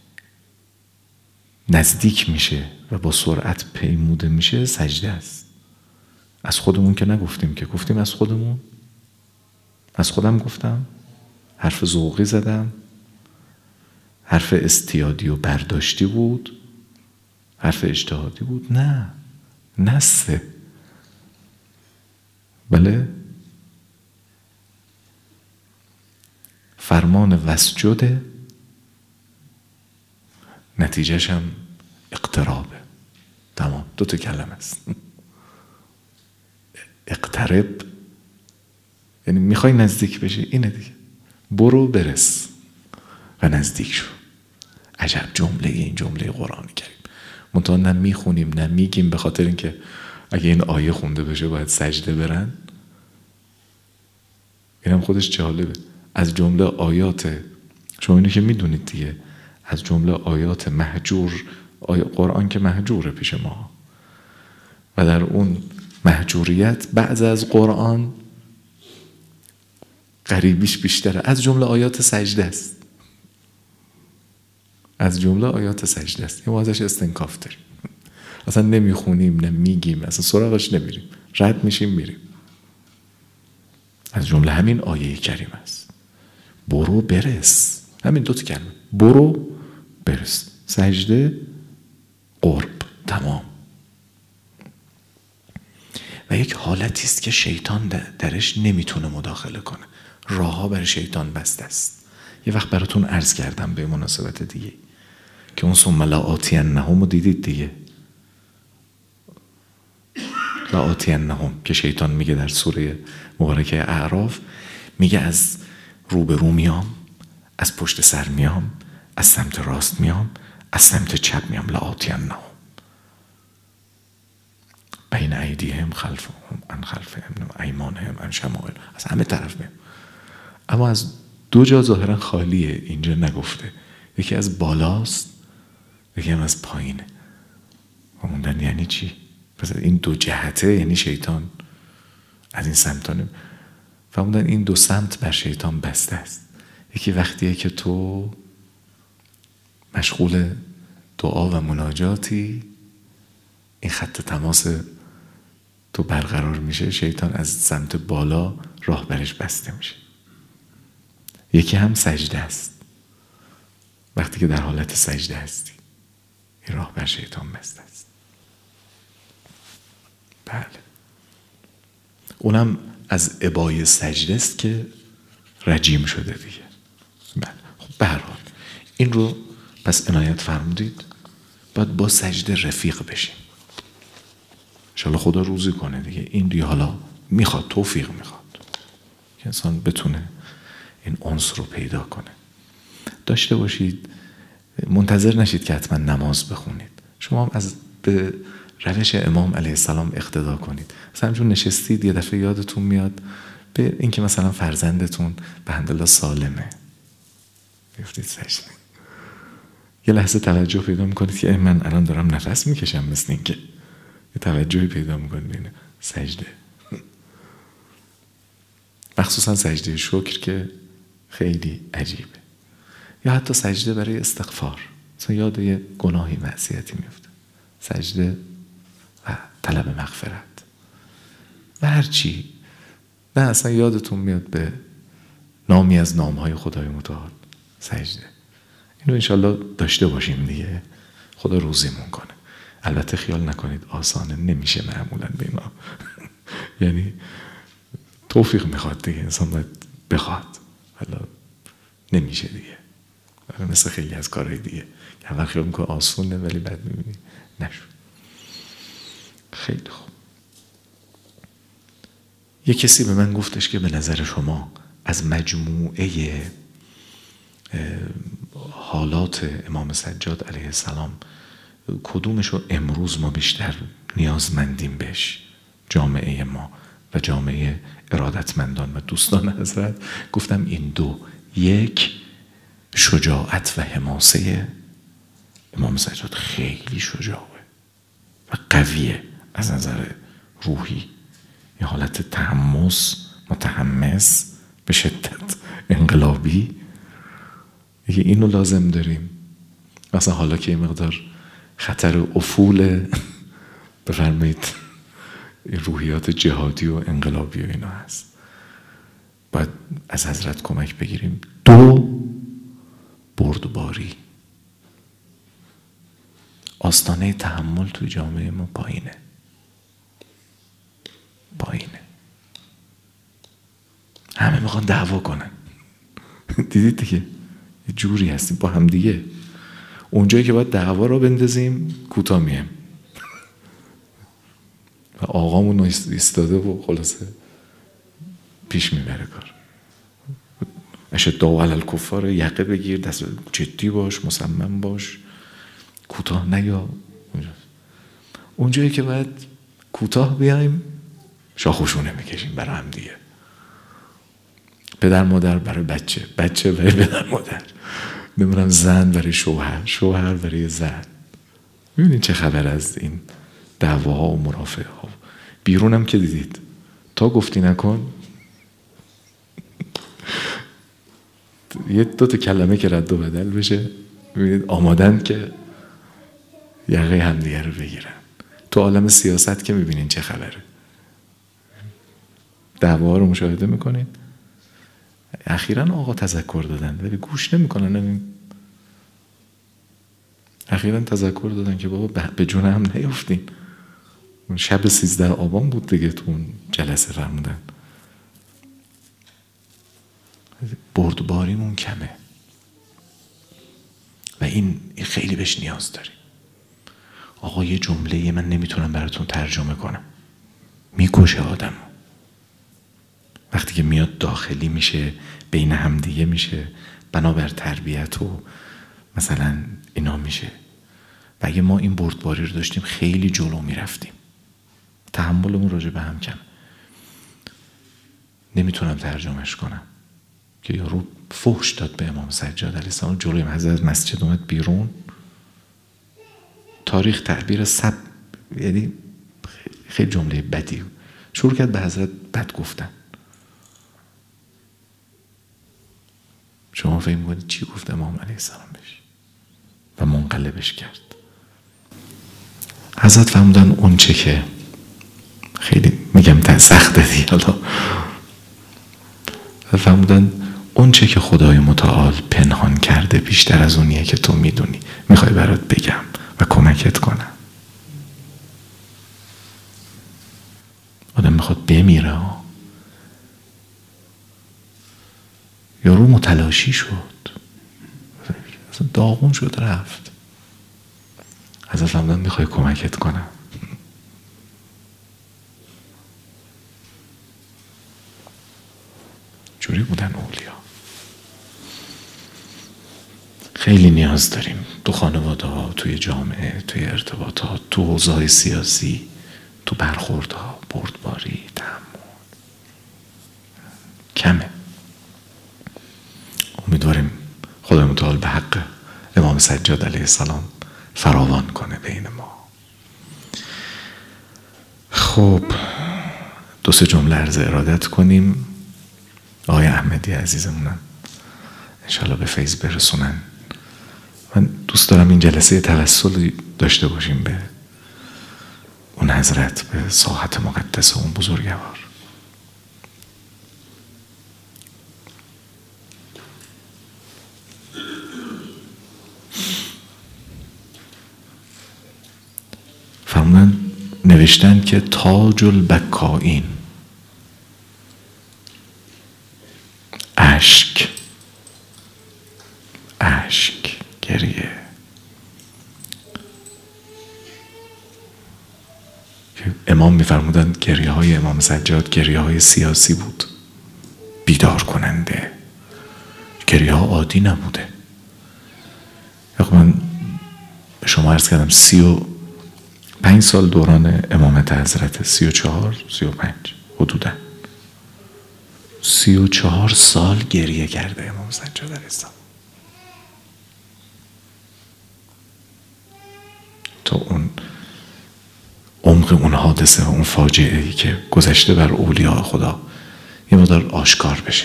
Speaker 1: نزدیک میشه و با سرعت پیموده میشه، سجده است. از خودمون که نگفتیم، که گفتیم از خودمون، از خودم گفتم، حرف ذوقی زدم، حرف استیادی و برداشتی بود، حرف اجتهادی بود؟ نه، نسه. بله، فرمان وسجده، نتیجهش هم اقترابه. تمام، دو تا کلمه است. اقترب یعنی میخوای نزدیک بشی، اینه دیگه، برو برس و نزدیک شو. عجب جمله، این جمله قرآن کریم. منتها نه میخونیم نه میگیم، به خاطر اینکه اگه این آیه خونده بشه باید سجده برن. اینم خودش جالبه. از جمله آیات، شما اینو که میدونید دیگه، از جمله آیات مهجور، آیه قرآن که مهجوره پیش ما، و در اون مهجوریت بعض از قرآن قریبیش بیشتره، از جمله آیات سجده است. از جمله آیات سجده است. ما ازش استنکاف داریم، اصلا نمیخونیم، نه میگیم، اصلا سراغش نمیریم، رد میشیم میریم. از جمله همین آیه کریم است. برو برس، همین دو تا کلمه، برو برس. سجده، قرب، تمام. و یک حالتی است که شیطان درش نمیتونه مداخله کنه. راهها برای شیطان بسته است. یه وقت براتون عرض کردم به مناسبت دیگه که اون ثم لآتینهم رو دیدید دیگه، لآتینهم که شیطان میگه در سوره مبارکه اعراف، میگه از روبرو میام، از پشت سر میام، از سمت راست میام، از سمت چپ میام. لآتینهم بین ایدیهم خلفهم عن خلفهم ایمانهم عن شمائل، از همه طرف میام. اما از دو جا ظاهرا خالیه، اینجا نگفته. یکی از بالاست، یکی هم از پایینه. موندن یعنی چی؟ پس این دو جهته یعنی شیطان از این سمتانه. فهموندن این دو سمت بر شیطان بسته است. یکی وقتیه که تو مشغول دعا و مناجاتی، این خط تماس تو برقرار میشه، شیطان از سمت بالا راه برش بسته میشه. یکی هم سجده است، وقتی که در حالت سجده هستی این راه بر شیطان بسته است. بله، اونم از ابای سجده است که رجیم شده دیگه. بله، خب به هر حال این رو پس عنایت فرمودید، باید با سجده رفیق بشیم. انشاءالله خدا روزی کنه دیگه. این دیگه حالا میخواد، توفیق میخواد که انسان بتونه این انس رو پیدا کنه. داشته باشید، منتظر نشید که حتما نماز بخونید. شما هم از به روش امام علیه السلام اقتدا کنید. مثلا چون نشستید یه دفعه یادتون میاد به اینکه مثلا فرزندتون به حمدالله سالمه، بیفتید سجده، یه لحظه توجه پیدا میکنید که من الان دارم نفس میکشم، مثل این که یه توجهی پیدا میکنید بین سجده، مخصوصا سجده شکر که خیلی عجیبه. یا حتی سجده برای استغفار، مثلا یاد یه گناهی معصیتی میفته، سجده و طلب مغفرت و هرچی. نه اصلا یادتون میاد به نامی از نامهای خدای متعال، سجده. اینو انشالله داشته باشیم دیگه، خدا روزیمون کنه. البته خیال نکنید آسانه، نمیشه معمولا به اینا یعنی توفیق میخواد دیگه، انسان باید بخواد، حالا نمیشه دیگه، مثل خیلی از کارهای دیگه که اول خیال میکنه آسونه ولی بعد میبینی نشد. خیلی خوب. یه کسی به من گفتش که به نظر شما از مجموعه حالات امام سجاد علیه السلام کدومش رو امروز ما بیشتر نیازمندیم بهش، جامعه ما و جامعه ارادتمندان و دوستان حضرت؟ گفتم این دو، یک شجاعت و حماسه امام سجاد خیلی شجاعه و قویه از نظر روحی، این حالت تحمس، متحمس به شدت، انقلابی، دیگه اینو لازم داریم. مثلا حالا که این مقدار خطر افول بفرمایید روحیات جهادی و انقلابی و اینا هست، باید از حضرت کمک بگیریم. دو، بردباری. آستانه تحمل توی جامعه ما پایینه پایینه همه میخوان دعوا کنن دیدید دیگه، یه جوری هستیم با هم دیگه. اونجایی که باید دعوا رو بندازیم کوتاه میم و آقامون ایستاده و خلاصه پیش میبره کار. اشداء علی الکفار، یقه بگیر، دست جدی باش، مصمم باش، کوتاه نیا. اونجایی که باید کوتاه بیایم شاخوشونه میکشیم برای هم دیگه، پدر مادر برای بچه، بچه برای پدر مادر، نمیدونم زن برای شوهر، شوهر برای زن. میبینید چه خبر از این دعواها و مرافعه ها. بیرونم که دیدید تا گفتی نکن یه دو تا کلمه که رد و بدل بشه ببینید آمادن که یقه همدیگه رو بگیرن. تو عالم سیاست که میبینین چه خبره، دعوا رو مشاهده میکنین. اخیراً آقا تذکر دادن ولی گوش نمیکنن. اخیراً تذکر دادن که بابا به جون هم نیفتین. شب سیزده آبان بود دیگه تو اون جلسه فرمودن بردباریمون کمه و این خیلی بهش نیاز داریم. آقا یه جمله من نمیتونم براتون ترجمه کنم، میکشه آدم وقتی که میاد داخلی میشه، بین همدیگه میشه، بنابر تربیت و مثلا اینا میشه. و اگه ما این بردباری رو داشتیم خیلی جلو میرفتیم. تحملمون راجع به هم کم. نمیتونم ترجمهش کنم که یارو فحش داد به امام سجاد علیه السلام جلوی حضرت مسجد اومد بیرون. تاریخ تعبیر سب، یعنی خیلی جمله بدی شروع کرد به حضرت بد گفتن. شما فهم کنید چی گفت امام علیه السلام بهش و منقلبش کرد. حضرت فرمودن اون چه که خیلی میگم تا سخته دی، حالا فرمودن اون چه که خدای متعال پنهان کرده بیشتر از اونیه که تو میدونی. میخوای برات بگم و کمکت کنم. آدم میخواد بمیره ها. یارو متلاشی شد، داغون شد رفت. حضرت فرمودن میخوای کمکت کنم. جوری بودن اولیا. خیلی نیاز داریم تو خانواده ها، توی جامعه، توی ارتباطات، تو حوزه‌های سیاسی، تو برخوردها، بردباری، تحمل کمه. امیدواریم خدای متعال به حق امام سجاد علیه السلام فراوان کنه بین ما. خب دو سه جمله عرض ارادت کنیم. آقای احمدی عزیزمونم انشالله به فیض برسونن. من دوست دارم این جلسه توسلی داشته باشیم به اون حضرت، به ساحت مقدس اون بزرگوار. فرمودن نوشتن که تاج البکائین، اشک، اشک، گریه. امام میفرمودند گریه های امام سجاد گریه های سیاسی بود، بیدار کننده. گریه ها عادی نبوده. من به شما عرض کردم سی و پنج سال دوران امامت حضرت، سی و چهار سی و پنج حدودا سی و چهار سال گریه کرده امام سجاد علیه السلام تا اون عمق اون حادثه و اون فاجعه ای که گذشته بر اولیاء خدا یه مقدار آشکار بشه،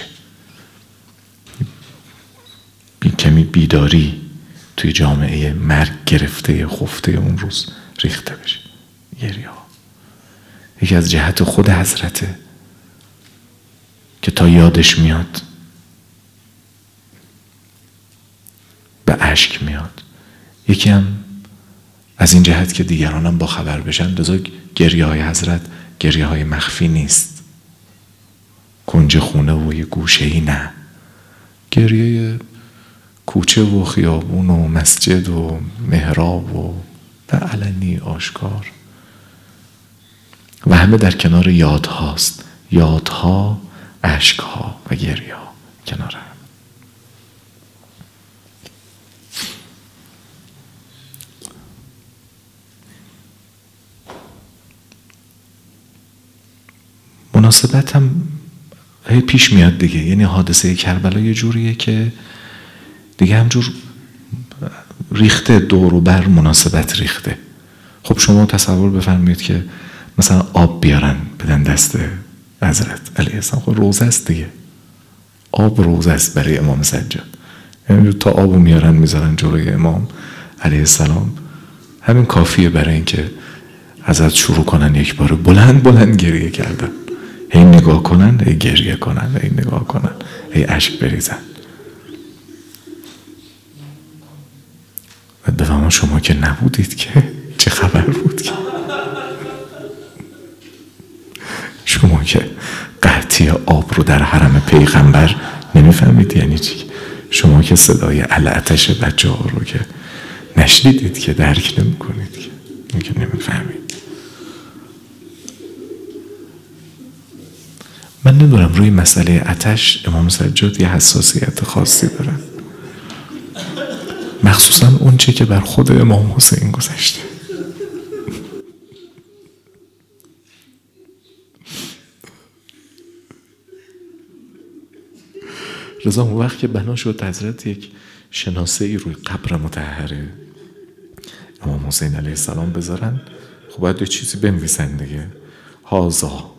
Speaker 1: بی کمی بیداری توی جامعه مرگ گرفته خفته اون روز ریخته بشه. گریه ها یکی از جهت خود حضرته که تا یادش میاد به اشک میاد. یکی هم از این جهت که دیگران هم با خبر بشن. لذا گریه های حضرت گریه های مخفی نیست، کنج خونه و یه گوشه ای نه، گریه کوچه و خیابون و مسجد و محراب و در علنی آشکار و همه در کنار یادهاست. یادها، اشکها و گریه ها کنار هم. مناسبت هم پیش میاد دیگه. یعنی حادثه کربلا یه جوریه که دیگه همجور ریخته، دور و بر مناسبت ریخته. خب شما تصور بفرمایید که مثلا آب بیارن بدن دست حضرت علیه السلام. خب روزه است دیگه، آب روزه است برای امام سجاد. یعنی تا آبو میارن میذارن جلوی امام علیه السلام، همین کافیه برای اینکه ازت شروع کنن یک بار بلند بلند گریه کردن، هی نگاه کنن، هی گریه کنن، هی نگاه کنن، هی اشک بریزن. و بفهمم شما که نبودید که چه خبر بود، که شما که قحطی آب رو در حرم پیغمبر نمیفهمید یعنی چی، شما که صدای العطش بچه ها رو که نشنیدید که درک نمی کنید که این که نمیفهمید. من نمیدونم روی مسئله آتش امام سجاد یه حساسیت خاصی دارن، مخصوصا اون چه که بر خود امام حسین گذشته. رضا اون وقت که بنا شد حضرت یک شناسه ای روی قبر مطهر امام حسین علیه السلام بذارن، خب باید یه چیزی بنویسن دیگه، هازا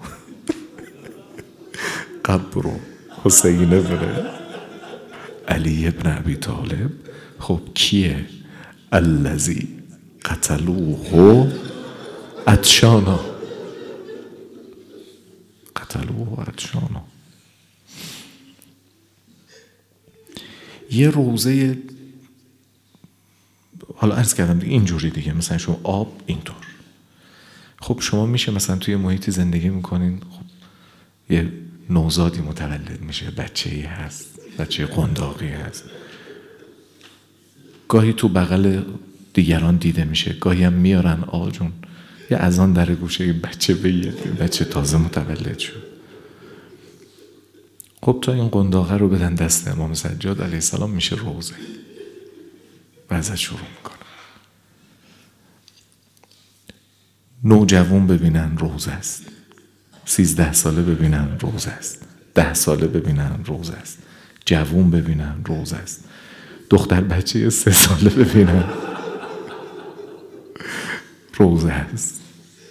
Speaker 1: قبر حسین ابن علی ابن ابی طالب. خب کیه؟ الذی قتلوه عطشانا، قتلوه عطشانا. یه روزه، حالا عرض کردم دیگه اینجوری دیگه، مثلا شما آب اینطور، خب شما میشه مثلا توی محیطی زندگی میکنین، خب یه نوزادی متولد میشه، بچه‌ای هست، بچه قنداقی هست، گاهی تو بغل دیگران دیده میشه، گاهی هم میارن آقا جون یه اذان در گوشه یه بچه بیاد، بچه تازه متولد شد. خب تا این قنداقه رو بدن دست امام سجاد علیه السلام میشه روزه و ازت شروع میکنن. نوجوان ببینن روزه است، سیزده ساله ببینن روزه است، ده ساله ببینن روزه است، جوون ببینن روزه است، دختر بچه سه ساله ببینن روزه است.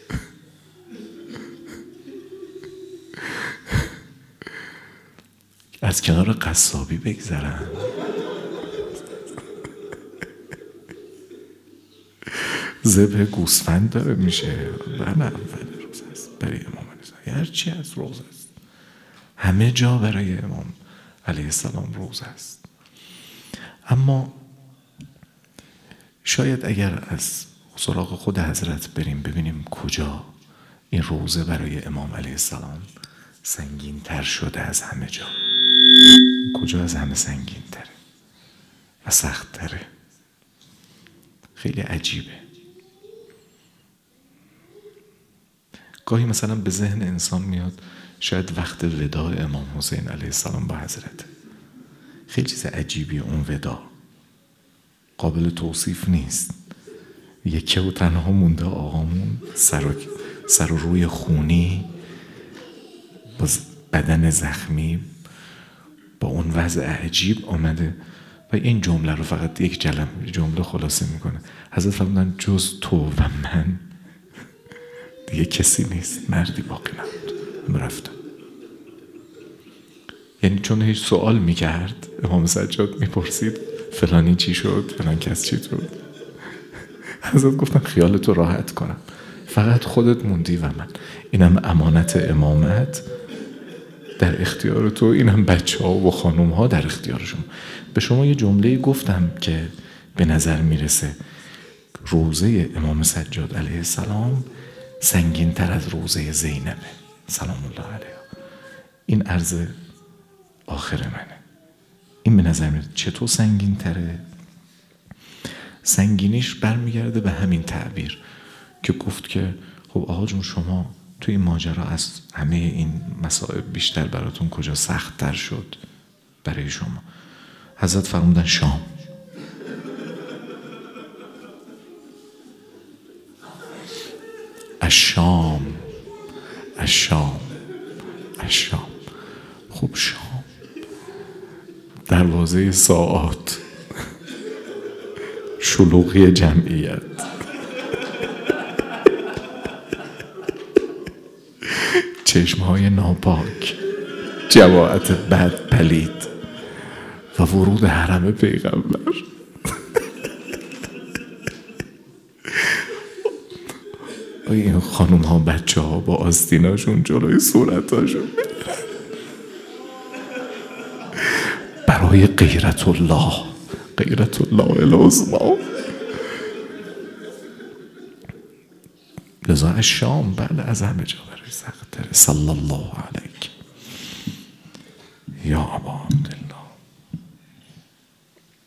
Speaker 1: از کنار قصابی بگذرن، ذبح گوسفند داره میشه، برای اول روزه است، برای امام علیه هر چی از روزه است، همه جا برای امام علیه السلام روزه است. اما شاید اگر از سراغ خود حضرت بریم ببینیم کجا این روزه برای امام علیه السلام سنگین تر شده از همه جا، کجا از همه سنگین تره و سخت تره. خیلی عجیبه. گاهی مثلا به ذهن انسان میاد شاید وقت وداع امام حسین علیه السلام با حضرت، خیلی چیز عجیبیه اون ودا، قابل توصیف نیست. یکی و تنها مونده آقامون، سر و, سر و روی خونی، با بدن زخمی، با اون وضع عجیب آمده و این جمله رو فقط یک جمله جمله خلاصه میکنه. حضرت فرمودن جز تو و من دیگه کسی نیست، مردی باقی نبود، رفتن. یعنی چون هیچ سوال میکرد امام سجاد میپرسید فلانی چی شد، فلان کس چی شد، حضرت گفتن خیالتو راحت کنم، فقط خودت موندی و من، اینم امانت امامت در اختیار تو، اینم بچه ها و خانوم ها در اختیار شما. به شما یه جمله گفتم که به نظر میرسه روزه امام سجاد علیه السلام سنگین تر از روزه زینبه سلام الله علیها. این عرض آخر منه. این به نظر میاد چطور سنگین تره؟ سنگینیش برمیگرده به همین تعبیر که گفت که خب آقا جون شما توی این ماجرا از همه این مصائب بیشتر براتون کجا سخت تر شد برای شما؟ حضرت فرمودن شام. الشام الشام الشام. خب شام دروازه ساعات، شلوغی جمعیت، چشمهای ناپاک، جماعت بد پلید، و ورود حرم پیغمبر. این خانوم ها بچه ها با آستیناشون جلوی صورتاشون برای غیرت الله، غیرت الله العظمی. لذا از شام، بله از همه جا برای سختره. صلی الله علیک یا ابا